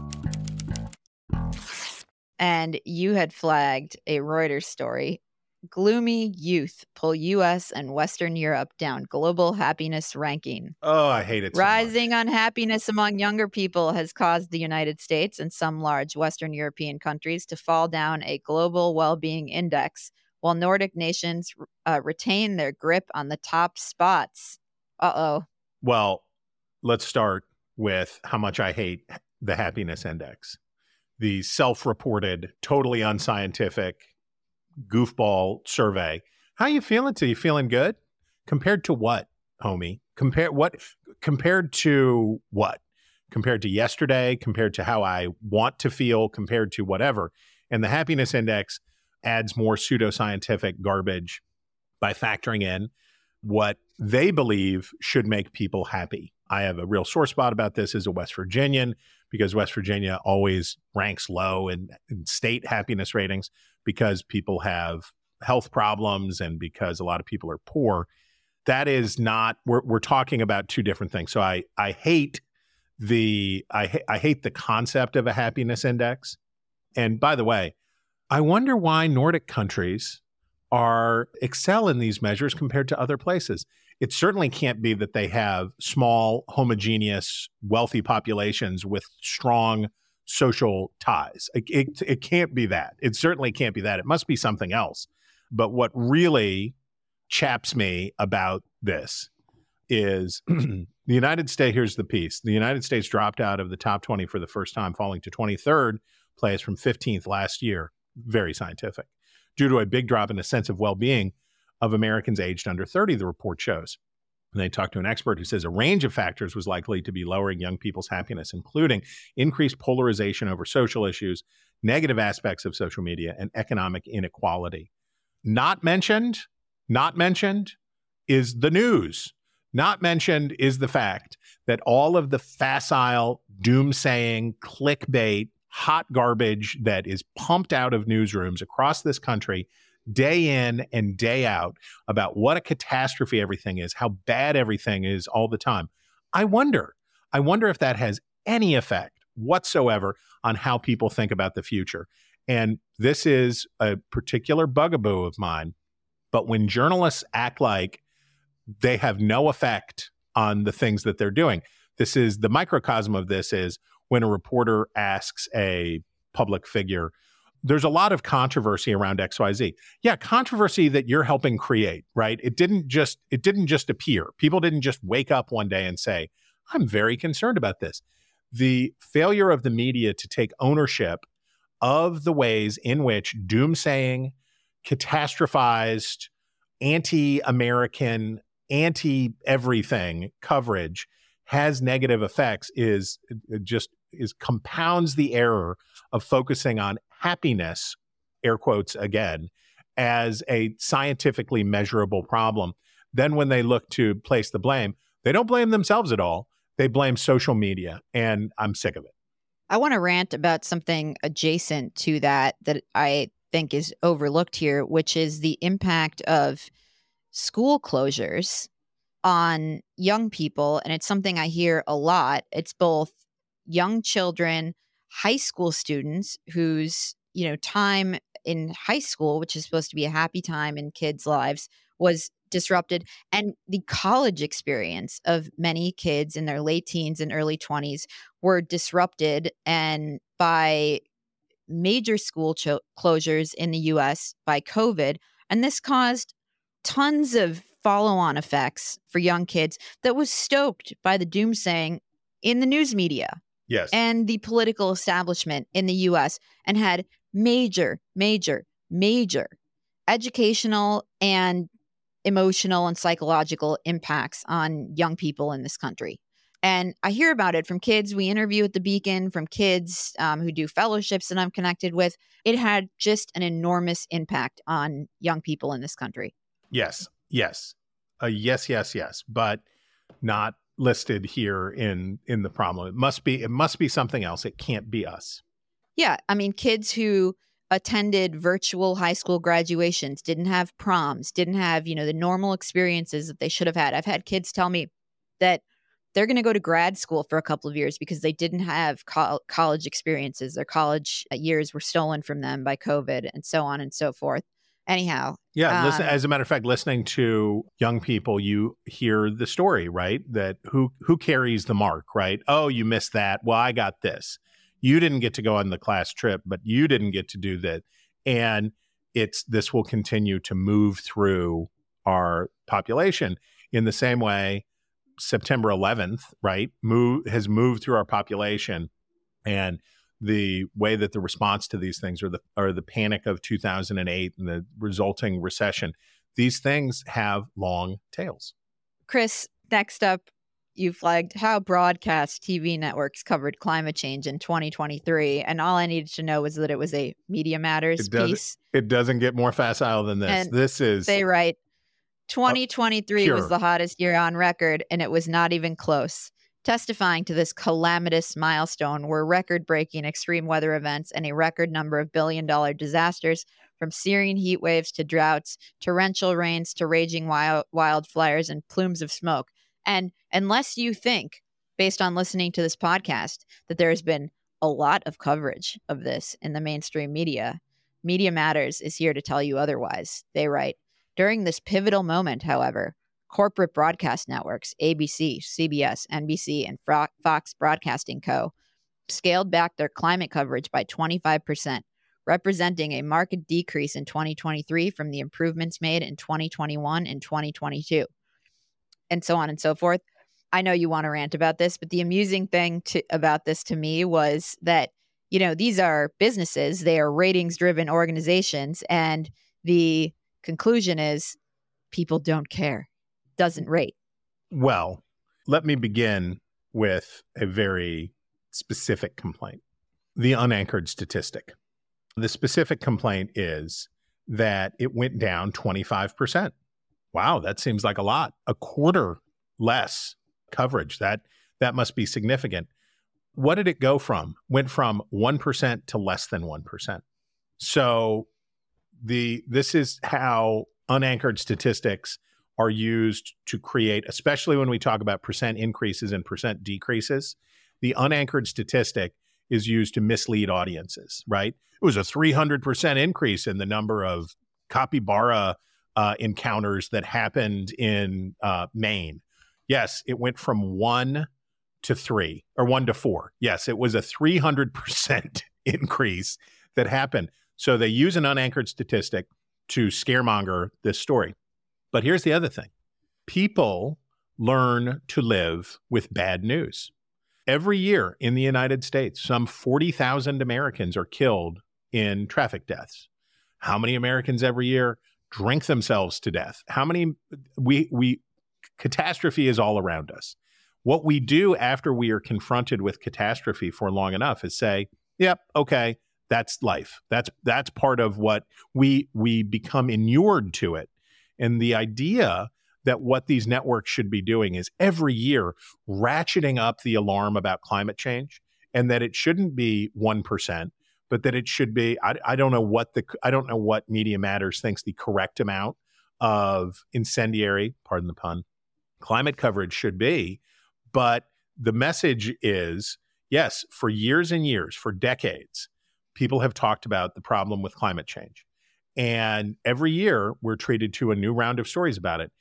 And you had flagged a Reuters story. Gloomy youth pull U S and Western Europe down global happiness ranking. Oh, I hate it so much. Rising unhappiness among younger people has caused the United States and some large Western European countries to fall down a global well-being index, while Nordic nations uh, retain their grip on the top spots. Uh-oh. Well, let's start with how much I hate the happiness index. The self-reported, totally unscientific goofball survey. How you feeling? To you feeling good? Compared to what, homie? Compare what? Compared to what? Compared to yesterday? Compared to how I want to feel? Compared to whatever? And the happiness index adds more pseudoscientific garbage by factoring in what they believe should make people happy. I have a real sore spot about this as a West Virginian, because West Virginia always ranks low in, in state happiness ratings because people have health problems and because a lot of people are poor. That is not, we're, we're talking about two different things. So I, I hate the, I, I hate the concept of a happiness index. And by the way, I wonder why Nordic countries are excel in these measures compared to other places. It certainly can't be that they have small, homogeneous, wealthy populations with strong social ties. It, it, it can't be that. It certainly can't be that. It must be something else. But what really chaps me about this is the United States, here's the piece. The United States dropped out of the top twenty for the first time, falling to twenty-third place from fifteenth last year. Very scientific. Due to a big drop in the sense of well-being of Americans aged under thirty, the report shows. And they talked to an expert who says a range of factors was likely to be lowering young people's happiness, including increased polarization over social issues, negative aspects of social media, and economic inequality. Not mentioned, not mentioned is the news. Not mentioned is the fact that all of the facile, doom-saying, clickbait, hot garbage that is pumped out of newsrooms across this country day in and day out about what a catastrophe everything is, how bad everything is all the time. I wonder, I wonder if that has any effect whatsoever on how people think about the future. And this is a particular bugaboo of mine. But when journalists act like they have no effect on the things that they're doing, this is the microcosm of this is when a reporter asks a public figure, there's a lot of controversy around X Y Z. Yeah, controversy that you're helping create, right? It didn't just it didn't just appear. People didn't just wake up one day and say, I'm very concerned about this. The failure of the media to take ownership of the ways in which doomsaying, catastrophized, anti-American, anti-everything coverage has negative effects is just is compounds the error of focusing on happiness, air quotes again, as a scientifically measurable problem. Then when they look to place the blame, they don't blame themselves at all. They blame social media, and I'm sick of it. I want to rant about something adjacent to that that I think is overlooked here, which is the impact of school closures on young people. And it's something I hear a lot. It's both young children, high school students whose, you know, time in high school, which is supposed to be a happy time in kids' lives, was disrupted. And the college experience of many kids in their late teens and early twenties were disrupted and by major school cho- closures in the U S by COVID. And this caused tons of follow-on effects for young kids that was stoked by the doomsaying in the news media. Yes. And the political establishment in the U S and had major, major, major educational and emotional and psychological impacts on young people in this country. And I hear about it from kids we interview at the Beacon, from kids um, who do fellowships that I'm connected with. It had just an enormous impact on young people in this country. Yes, yes, uh, yes, yes, yes, but not listed here in in the problem. It must be it must be something else. It can't be us. Yeah, I mean, kids who attended virtual high school graduations, didn't have proms, didn't have, you know, the normal experiences that they should have had. I've had kids tell me that they're going to go to grad school for a couple of years because they didn't have co- college experiences. Their college years were stolen from them by COVID and so on and so forth. Anyhow. Yeah. Um, listen, as a matter of fact, listening to young people, you hear the story, right? That who who carries the mark, right? Oh, you missed that. Well, I got this. You didn't get to go on the class trip, but you didn't get to do that. And it's this will continue to move through our population in the same way September eleventh, right, move, has moved through our population, and the way that the response to these things, or the or the panic of two thousand eight and the resulting recession, these things have long tails. Chris, next up, you flagged how broadcast T V networks covered climate change in twenty twenty-three, and all I needed to know was that it was a Media Matters It doesn't, piece. it doesn't get more facile than this. And this is they write. twenty twenty-three pure. was the hottest year on record, and it was not even close. Testifying to this calamitous milestone were record-breaking extreme weather events and a record number of billion-dollar disasters, from searing heat waves to droughts, torrential rains to raging wild wildfires and plumes of smoke. And unless you think, based on listening to this podcast, that there has been a lot of coverage of this in the mainstream media, Media Matters is here to tell you otherwise. They write, during this pivotal moment, however, corporate broadcast networks, A B C, C B S, N B C, and Fox Broadcasting Co., scaled back their climate coverage by twenty-five percent, representing a marked decrease in twenty twenty-three from the improvements made in twenty twenty-one and twenty twenty-two, and so on and so forth. I know you want to rant about this, but the amusing thing to, about this to me was that, you know, these are businesses, they are ratings-driven organizations, and the conclusion is people don't care. Doesn't rate. Well, let me begin with a very specific complaint. The unanchored statistic. The specific complaint is that it went down twenty-five percent. Wow, that seems like a lot. A quarter less coverage. That that must be significant. What did it go from? Went from one percent to less than one percent. So the this is how unanchored statistics are used to create, especially when we talk about percent increases and percent decreases. The unanchored statistic is used to mislead audiences, right? It was a three hundred percent increase in the number of capybara uh, encounters that happened in uh, Maine. Yes, it went from one to three, or one to four. Yes, it was a three hundred percent increase that happened. So they use an unanchored statistic to scaremonger this story. But here's the other thing. People learn to live with bad news. Every year in the United States, some forty thousand Americans are killed in traffic deaths. How many Americans every year drink themselves to death? How many we we catastrophe is all around us. What we do after we are confronted with catastrophe for long enough is say, yep, okay, that's life. That's that's part of what we we become inured to it. And the idea that what these networks should be doing is every year ratcheting up the alarm about climate change, and that it shouldn't be one percent, but that it should be, I, I don't know what the, I don't know what Media Matters thinks the correct amount of incendiary, pardon the pun, climate coverage should be. But the message is, yes, for years and years, for decades, people have talked about the problem with climate change. And every year we're treated to a new round of stories about it.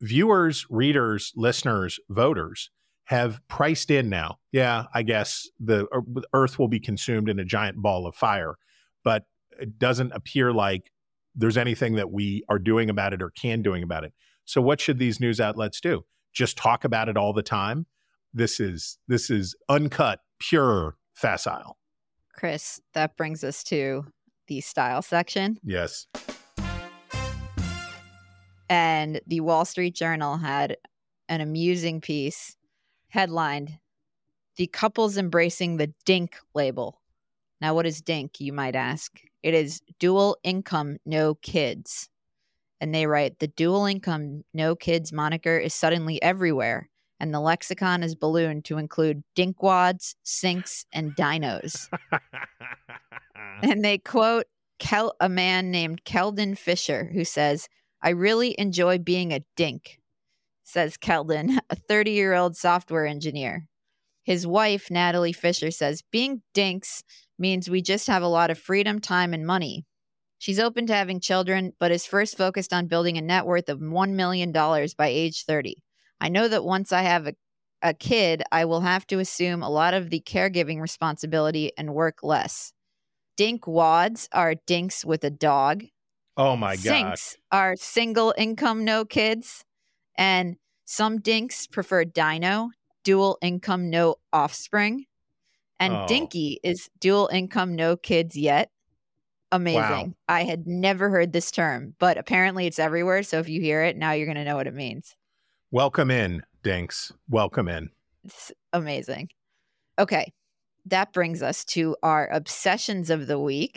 viewers, readers, listeners, voters have priced in now. Yeah, I guess the Earth will be consumed in a giant ball of fire, but it doesn't appear like there's anything that we are doing about it or can doing about it. So what should these news outlets do? Just talk about it all the time? This is this is uncut, pure, facile. Chris, that brings us to the style section. Yes. And the Wall Street Journal had an amusing piece headlined, "The Couples Embracing the DINK Label." Now, what is DINK, you might ask? It is dual income, no kids. And they write, "The dual income, no kids moniker is suddenly everywhere, and the lexicon is ballooned to include dinkwads, sinks, and dinos." And they quote Kel- a man named Keldon Fisher, who says, "I really enjoy being a dink," says Keldon, a thirty-year-old software engineer. His wife, Natalie Fisher, says, "Being dinks means we just have a lot of freedom, time, and money." She's open to having children, but is first focused on building a net worth of one million dollars by age thirty. "I know that once I have a, a kid, I will have to assume a lot of the caregiving responsibility and work less." Dink wads are dinks with a dog. Oh my God. Sinks are single income, no kids. And some dinks prefer dino, dual income, no offspring. And Oh. dinky is dual income, no kids yet. Amazing. Wow. I had never heard this term, but apparently it's everywhere. So if you hear it, now you're going to know what it means. Welcome in, dinks. Welcome in. It's amazing. Okay. That brings us to our obsessions of the week,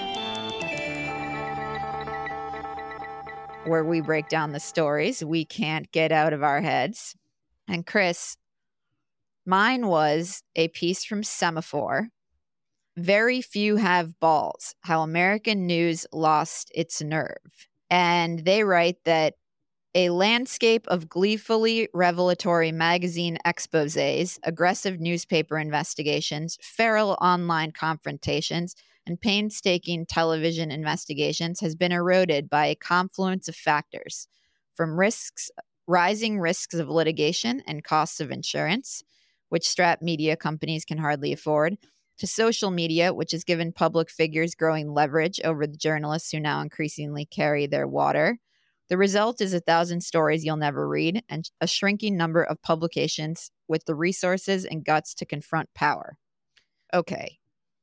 where we break down the stories we can't get out of our heads. And Chris, mine was a piece from Semaphore. "Very few have balls, how American news lost its nerve." And they write that a landscape of gleefully revelatory magazine exposés, aggressive newspaper investigations, feral online confrontations, and painstaking television investigations has been eroded by a confluence of factors, from risks, rising risks of litigation and costs of insurance, which strapped media companies can hardly afford, to social media, which has given public figures growing leverage over the journalists who now increasingly carry their water. The result is a thousand stories you'll never read and a shrinking number of publications with the resources and guts to confront power. Okay.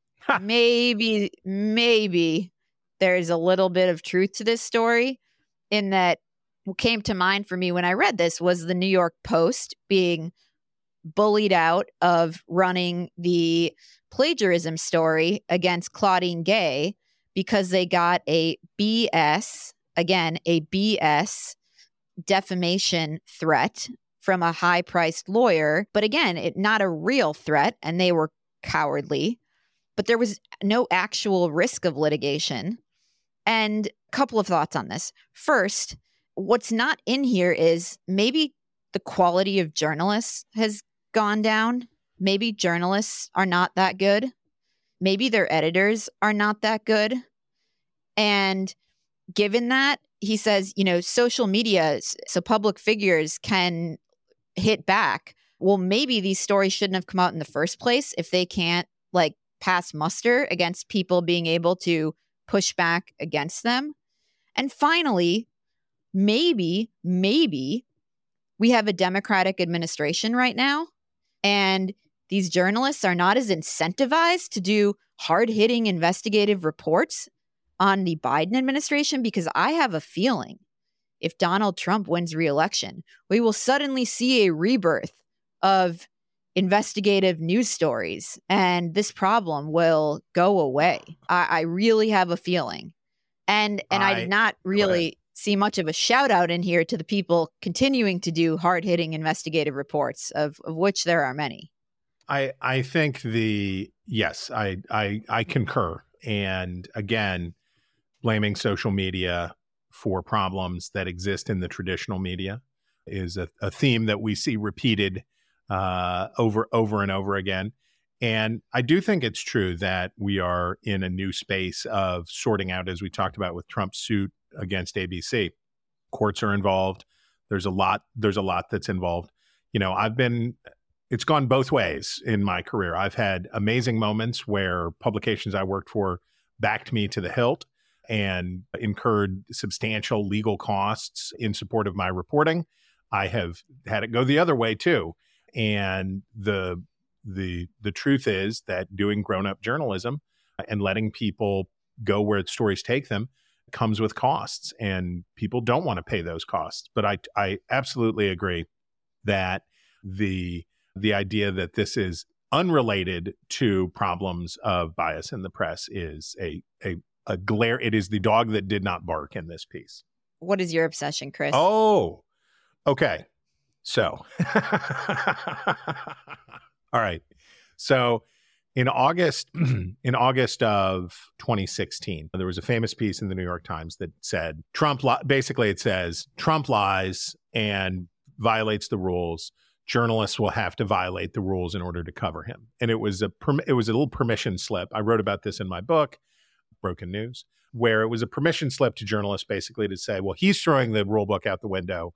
maybe, maybe there's a little bit of truth to this story, in that what came to mind for me when I read this was the New York Post being bullied out of running the plagiarism story against Claudine Gay because they got a B S, again, a B S defamation threat from a high-priced lawyer. But again, it not a real threat, and they were cowardly. But there was no actual risk of litigation. And a couple of thoughts on this. First, what's not in here is maybe the quality of journalists has gone down. Maybe journalists are not that good. Maybe their editors are not that good. And given that, he says, you know, social media, so public figures can hit back. Well, maybe these stories shouldn't have come out in the first place if they can't, like, pass muster against people being able to push back against them. And finally, maybe, maybe we have a Democratic administration right now, and these journalists are not as incentivized to do hard-hitting investigative reports on the Biden administration, because I have a feeling if Donald Trump wins re-election, we will suddenly see a rebirth of investigative news stories, and this problem will go away. I, I really have a feeling. And and I, I did not really see much of a shout out in here to the people continuing to do hard-hitting investigative reports, of, of which there are many. I I think the yes, I I I concur. And again, blaming social media for problems that exist in the traditional media is a, a theme that we see repeated uh, over over and over again. And I do think it's true that we are in a new space of sorting out, as we talked about with Trump's suit against A B C. Courts are involved. There's a lot, there's a lot that's involved. You know, I've been, it's gone both ways in my career. I've had amazing moments where publications I worked for backed me to the hilt and incurred substantial legal costs in support of my reporting. I have had it go the other way too. And the the the truth is that doing grown-up journalism and letting people go where stories take them comes with costs, and people don't want to pay those costs. But I I absolutely agree that the the idea that this is unrelated to problems of bias in the press is a a a glare. It is the dog that did not bark in this piece. What is your obsession, Chris? Oh, okay. So, all right. So in August, in August of twenty sixteen, there was a famous piece in the New York Times that said Trump, li- basically it says Trump lies and violates the rules. Journalists will have to violate the rules in order to cover him. And it was a, perm- it was a little permission slip. I wrote about this in my book, Broken News, where it was a permission slip to journalists basically to say, well, he's throwing the rule book out the window.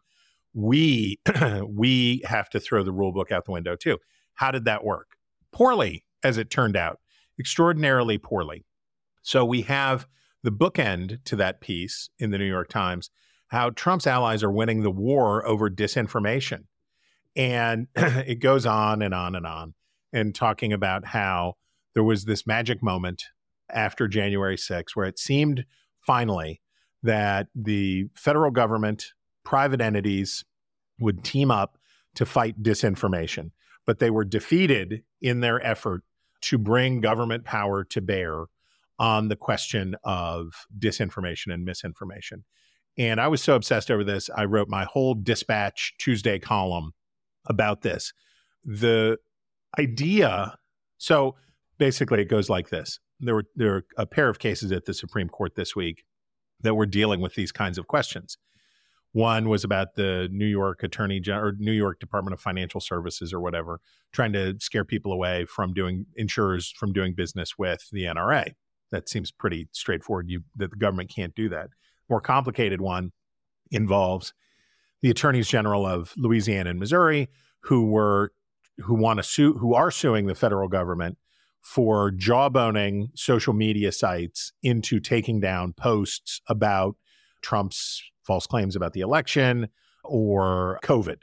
We we have to throw the rule book out the window too. How did that work? Poorly, as it turned out, extraordinarily poorly. So we have the bookend to that piece in the New York Times, how Trump's allies are winning the war over disinformation. And it goes on and on and on, and talking about how there was this magic moment after January sixth where it seemed finally that the federal government, private entities would team up to fight disinformation, but they were defeated in their effort to bring government power to bear on the question of disinformation and misinformation. And I was so obsessed over this, I wrote my whole Dispatch Tuesday column about this. The idea, so basically it goes like this. There were, there were a pair of cases at the Supreme Court this week that were dealing with these kinds of questions. One was about the New York Attorney General or New York Department of Financial Services or whatever, trying to scare people away from doing insurers from doing business with the N R A. That seems pretty straightforward. You that the government can't do that. More complicated one involves the attorneys general of Louisiana and Missouri who were who want to sue who are suing the federal government for jawboning social media sites into taking down posts about Trump's false claims about the election or COVID.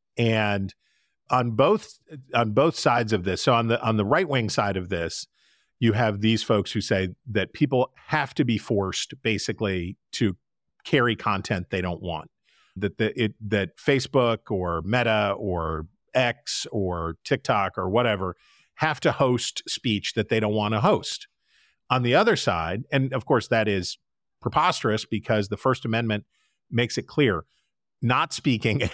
And on both on both sides of this, so on the on the right-wing side of this, you have these folks who say that people have to be forced basically to carry content they don't want. That the it that Facebook or Meta or X or TikTok or whatever have to host speech that they don't want to host. On the other side, and of course that is preposterous because the First Amendment makes it clear not speaking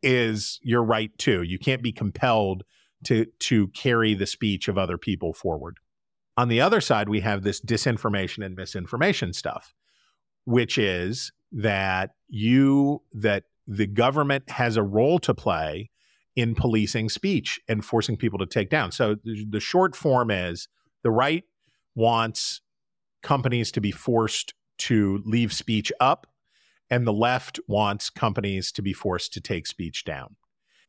is your right too. You can't be compelled to to carry the speech of other people forward. On the other side, we have this disinformation and misinformation stuff, which is that you that the government has a role to play in policing speech and forcing people to take down. So the, the short form is the right wants companies to be forced to leave speech up, and the left wants companies to be forced to take speech down.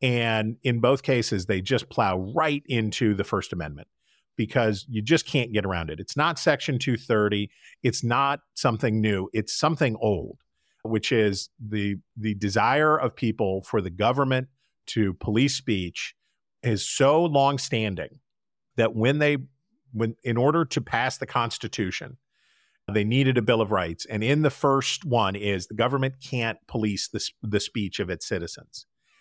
And in both cases, they just plow right into the First Amendment because you just can't get around it. It's not Section two thirty. It's not something new. It's something old, which is the the desire of people for the government to police speech is so longstanding that when they, when in order to pass the Constitution, they needed a Bill of Rights. And in the first one is the government can't police the, the speech of its citizens.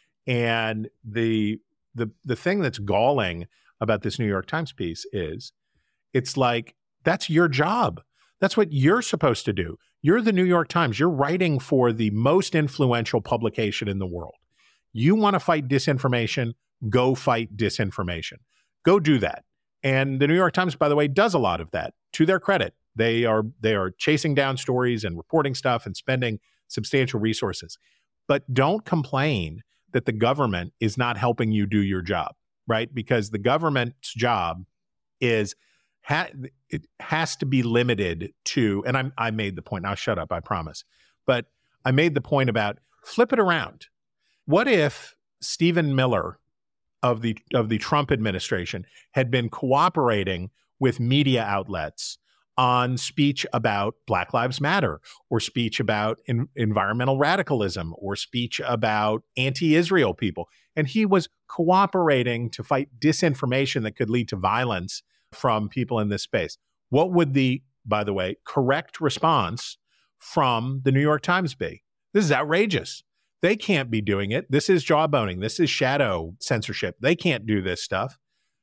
And the, the, the thing that's galling about this New York Times piece is it's like, that's your job. That's what you're supposed to do. You're the New York Times. You're writing for the most influential publication in the world. You want to fight disinformation, go fight disinformation. Go do that. And the New York Times, by the way, does a lot of that. To their credit, they are they are chasing down stories and reporting stuff and spending substantial resources. But don't complain that the government is not helping you do your job, right? Because the government's job is ha- it has to be limited to, and I I made the point. Now shut up, I promise. But I made the point about flip it around. What if Stephen Miller of the of the Trump administration had been cooperating with media outlets on speech about Black Lives Matter, or speech about in, environmental radicalism, or speech about anti-Israel people, and he was cooperating to fight disinformation that could lead to violence from people in this space? What would the, by the way, correct response from the New York Times be? This is outrageous. They can't be doing it. This is jawboning. This is shadow censorship. They can't do this stuff.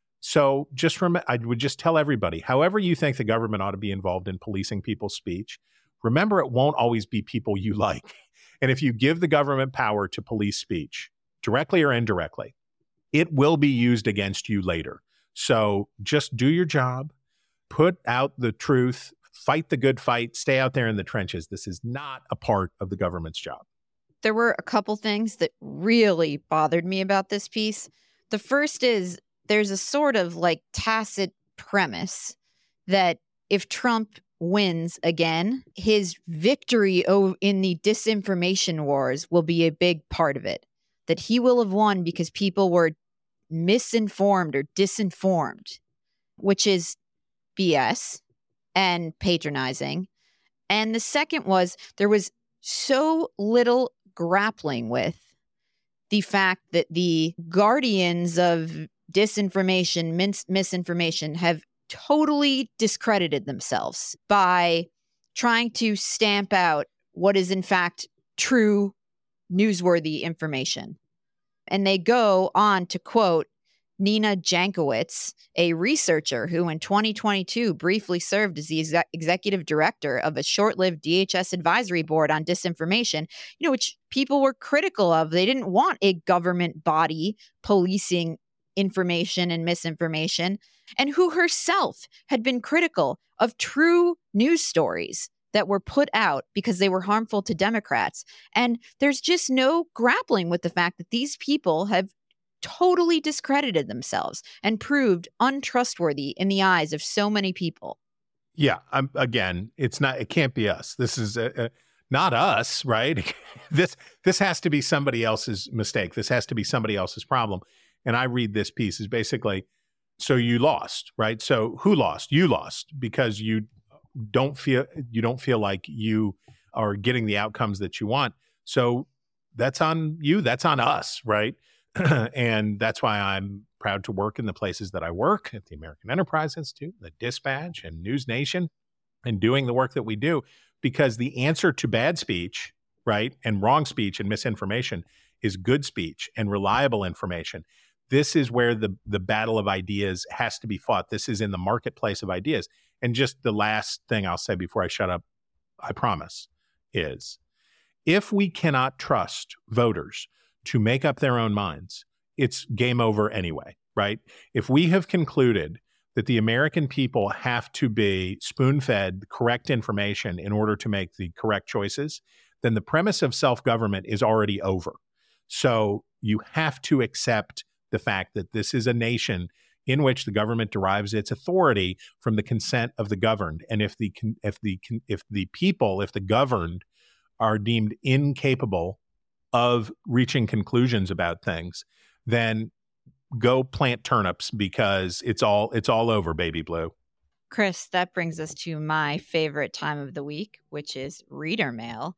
So just rem- I would just tell everybody, however you think the government ought to be involved in policing people's speech, remember it won't always be people you like. And if you give the government power to police speech, directly or indirectly, it will be used against you later. So just do your job, put out the truth, fight the good fight, stay out there in the trenches. This is not a part of the government's job. There were a couple things that really bothered me about this piece. The first is there's a sort of like tacit premise that if Trump wins again, his victory in the disinformation wars will be a big part of it. That he will have won because people were misinformed or disinformed, which is B S and patronizing. And the second was there was so little grappling with the fact that the guardians of disinformation, mis- misinformation have totally discredited themselves by trying to stamp out what is in fact true, newsworthy information. And they go on to quote Nina Jankowicz, a researcher who in twenty twenty-two briefly served as the exe- executive director of a short-lived D H S advisory board on disinformation, you know, which people were critical of. They didn't want a government body policing information and misinformation, and who herself had been critical of true news stories that were put out because they were harmful to Democrats. And there's just no grappling with the fact that these people have totally discredited themselves and proved untrustworthy in the eyes of so many people. Yeah, I'm, again, it's not. It can't be us. This is a, a, not us, right? this this has to be somebody else's mistake. This has to be somebody else's problem. And I read this piece as basically, so you lost, right? So who lost? You lost because you don't feel you don't feel like you are getting the outcomes that you want. So that's on you. That's on us, right? And that's why I'm proud to work in the places that I work, at the American Enterprise Institute, the Dispatch, and News Nation, and doing the work that we do, because the answer to bad speech, right, and wrong speech and misinformation is good speech and reliable information. This is where the, the battle of ideas has to be fought. This is in the marketplace of ideas. And just the last thing I'll say before I shut up, I promise, is if we cannot trust voters to make up their own minds, it's game over anyway, right? If we have concluded that the American people have to be spoon-fed correct information in order to make the correct choices, then the premise of self-government is already over. So you have to accept the fact that this is a nation in which the government derives its authority from the consent of the governed. And if the if the if the people, if the governed are deemed incapable of reaching conclusions about things, then go plant turnips, because it's all it's all over, baby blue. Chris, that brings us to my favorite time of the week, which is reader mail.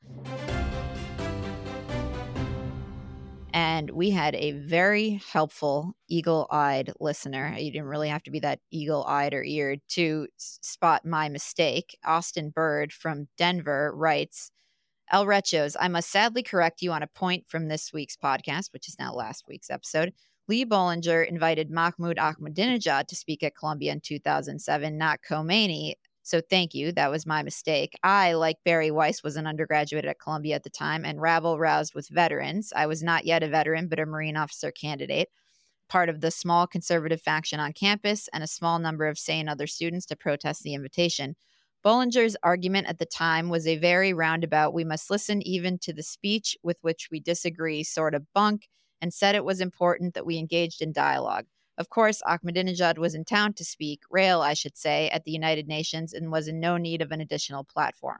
And we had a very helpful eagle-eyed listener. You didn't really have to be that eagle-eyed or eared to spot my mistake. Austin Bird from Denver writes, El Rechos, I must sadly correct you on a point from this week's podcast, which is now last week's episode. Lee Bollinger invited Mahmoud Ahmadinejad to speak at Columbia in two thousand seven, not Khomeini. So thank you. That was my mistake. I, like Barry Weiss, was an undergraduate at Columbia at the time and rabble-roused with veterans. I was not yet a veteran, but a Marine officer candidate, part of the small conservative faction on campus, and a small number of sane other students to protest the invitation. Bollinger's argument at the time was a very roundabout, we must listen even to the speech with which we disagree sort of bunk, and said it was important that we engaged in dialogue. Of course, Ahmadinejad was in town to speak, rail, I should say, at the United Nations, and was in no need of an additional platform.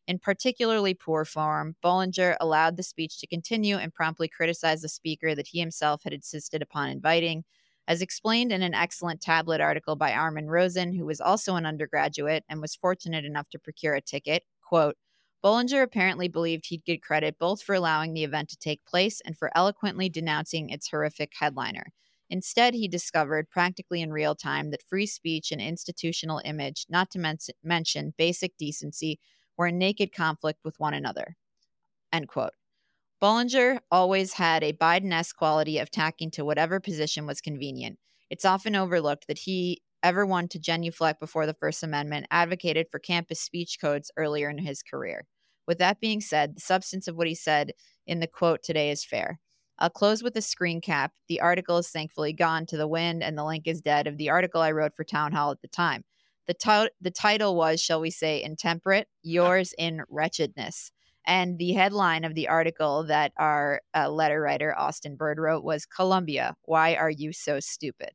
In particularly poor form, Bollinger allowed the speech to continue and promptly criticized the speaker that he himself had insisted upon inviting. As explained in an excellent tablet article by Armin Rosen, who was also an undergraduate and was fortunate enough to procure a ticket, quote, Bollinger apparently believed he'd get credit both for allowing the event to take place and for eloquently denouncing its horrific headliner. Instead, he discovered, practically in real time, that free speech and institutional image, not to men- mention basic decency, were in naked conflict with one another. End quote. Bollinger always had a Biden-esque quality of tacking to whatever position was convenient. It's often overlooked that he, ever one to genuflect before the First Amendment, advocated for campus speech codes earlier in his career. With that being said, the substance of what he said in the quote today is fair. I'll close with a screen cap. The article is thankfully gone to the wind, and the link is dead of the article I wrote for Town Hall at the time. The, t- the title was, shall we say, Intemperate, Yours in Wretchedness. And the headline of the article that our uh, letter writer, Austin Bird, wrote was, Columbia, why are you so stupid?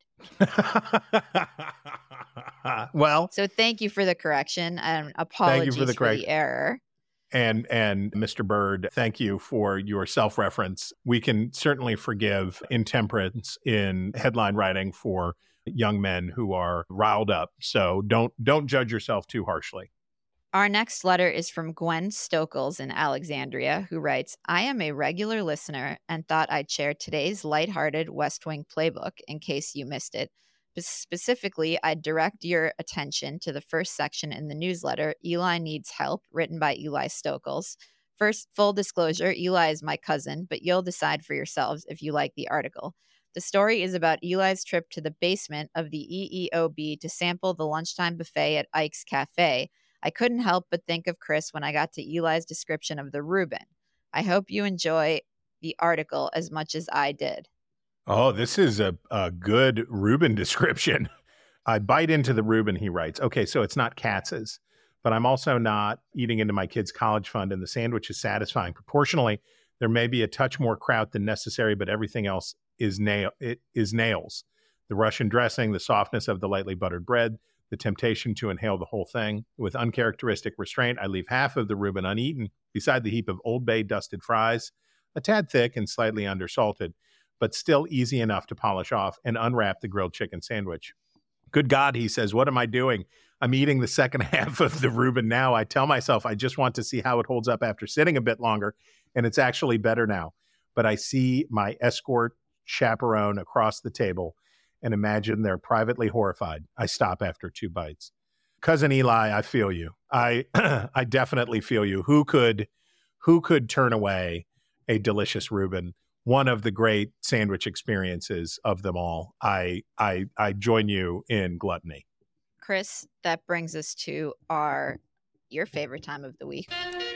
Well. So thank you for the correction, and apologies thank you for the, for the error. And and Mister Bird, thank you for your self-reference. We can certainly forgive intemperance in headline writing for young men who are riled up. So don't don't judge yourself too harshly. Our next letter is from Gwen Stokels in Alexandria, who writes, I am a regular listener and thought I'd share today's lighthearted West Wing playbook in case you missed it. Specifically, I'd direct your attention to the first section in the newsletter, Eli Needs Help, written by Eli Stokels. First, full disclosure, Eli is my cousin, but you'll decide for yourselves if you like the article. The story is about Eli's trip to the basement of the E E O B to sample the lunchtime buffet at Ike's Cafe. I couldn't help but think of Chris when I got to Eli's description of the Reuben. I hope you enjoy the article as much as I did. Oh, this is a, a good Reuben description. I bite into the Reuben, he writes. Okay, so it's not Katz's, but I'm also not eating into my kid's college fund, and the sandwich is satisfying. Proportionally, there may be a touch more kraut than necessary, but everything else is nail. It is nails. The Russian dressing, the softness of the lightly buttered bread, the temptation to inhale the whole thing. With uncharacteristic restraint, I leave half of the Reuben uneaten beside the heap of Old Bay dusted fries, a tad thick and slightly undersalted, but still easy enough to polish off, and unwrap the grilled chicken sandwich. Good God, he says, what am I doing? I'm eating the second half of the Reuben now. I tell myself I just want to see how it holds up after sitting a bit longer, and it's actually better now. But I see my escort chaperone across the table and imagine they're privately horrified. I stop after two bites. Cousin Eli, I feel you. I I definitely feel you. Who could who could turn away a delicious Reuben? One of the great sandwich experiences of them all. I I I join you in gluttony. Chris, that brings us to our your favorite time of the week,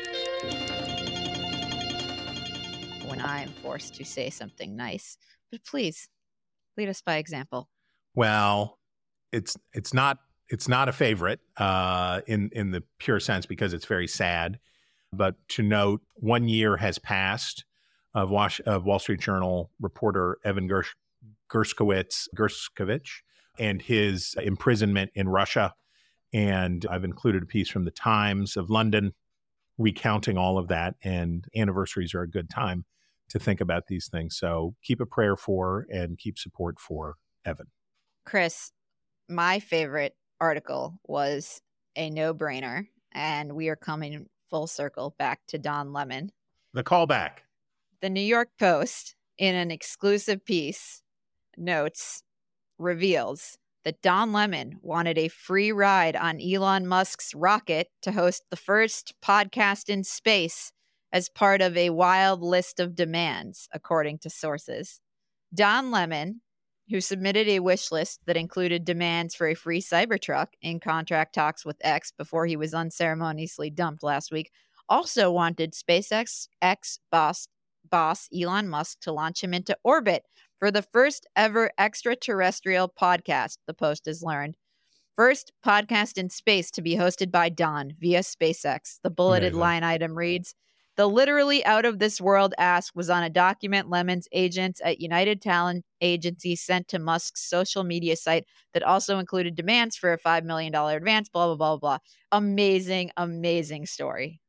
when I am forced to say something nice. But please, lead us by example. Well, it's it's not it's not a favorite uh, in in the pure sense because it's very sad. But to note, one year has passed of, Wash, of Wall Street Journal reporter Evan Gersh, Gershkovich, Gershkovich and his imprisonment in Russia. And I've included a piece from the Times of London recounting all of that. And anniversaries are a good time to think about these things. So keep a prayer for and keep support for Evan. Chris, my favorite article was a no-brainer, and we are coming full circle back to Don Lemon. The callback. The New York Post, in an exclusive piece, notes, reveals that Don Lemon wanted a free ride on Elon Musk's rocket to host the first podcast in space as part of a wild list of demands, according to sources. Don Lemon, who submitted a wish list that included demands for a free Cybertruck in contract talks with X before he was unceremoniously dumped last week, also wanted SpaceX X boss, boss Elon Musk to launch him into orbit for the first ever extraterrestrial podcast, the Post has learned. First podcast in space to be hosted by Don via SpaceX. The bulleted Amazing. line item reads, the literally out-of-this-world ask was on a document Lemon's agents at United Talent Agency sent to Musk's social media site that also included demands for a five million dollars advance, blah, blah, blah, blah. Amazing, amazing story.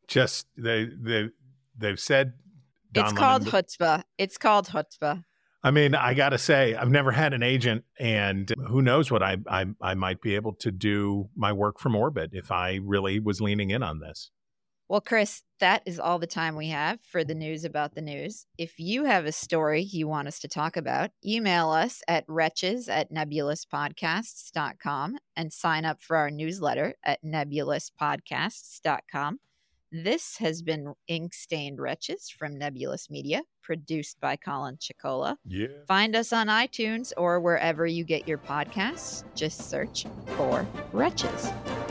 Just they they they've said Don It's called Lemon- chutzpah. It's called chutzpah. I mean, I got to say, I've never had an agent, and who knows what I, I I might be able to do my work from orbit if I really was leaning in on this. Well, Chris, that is all the time we have for the news about the news. If you have a story you want us to talk about, email us at wretches at nebulous podcasts dot com and sign up for our newsletter at nebulous podcasts dot com. This has been Ink Stained Wretches from Nebulous Media, produced by Colin Chicola. Yeah. Find us on iTunes or wherever you get your podcasts. Just search for Wretches.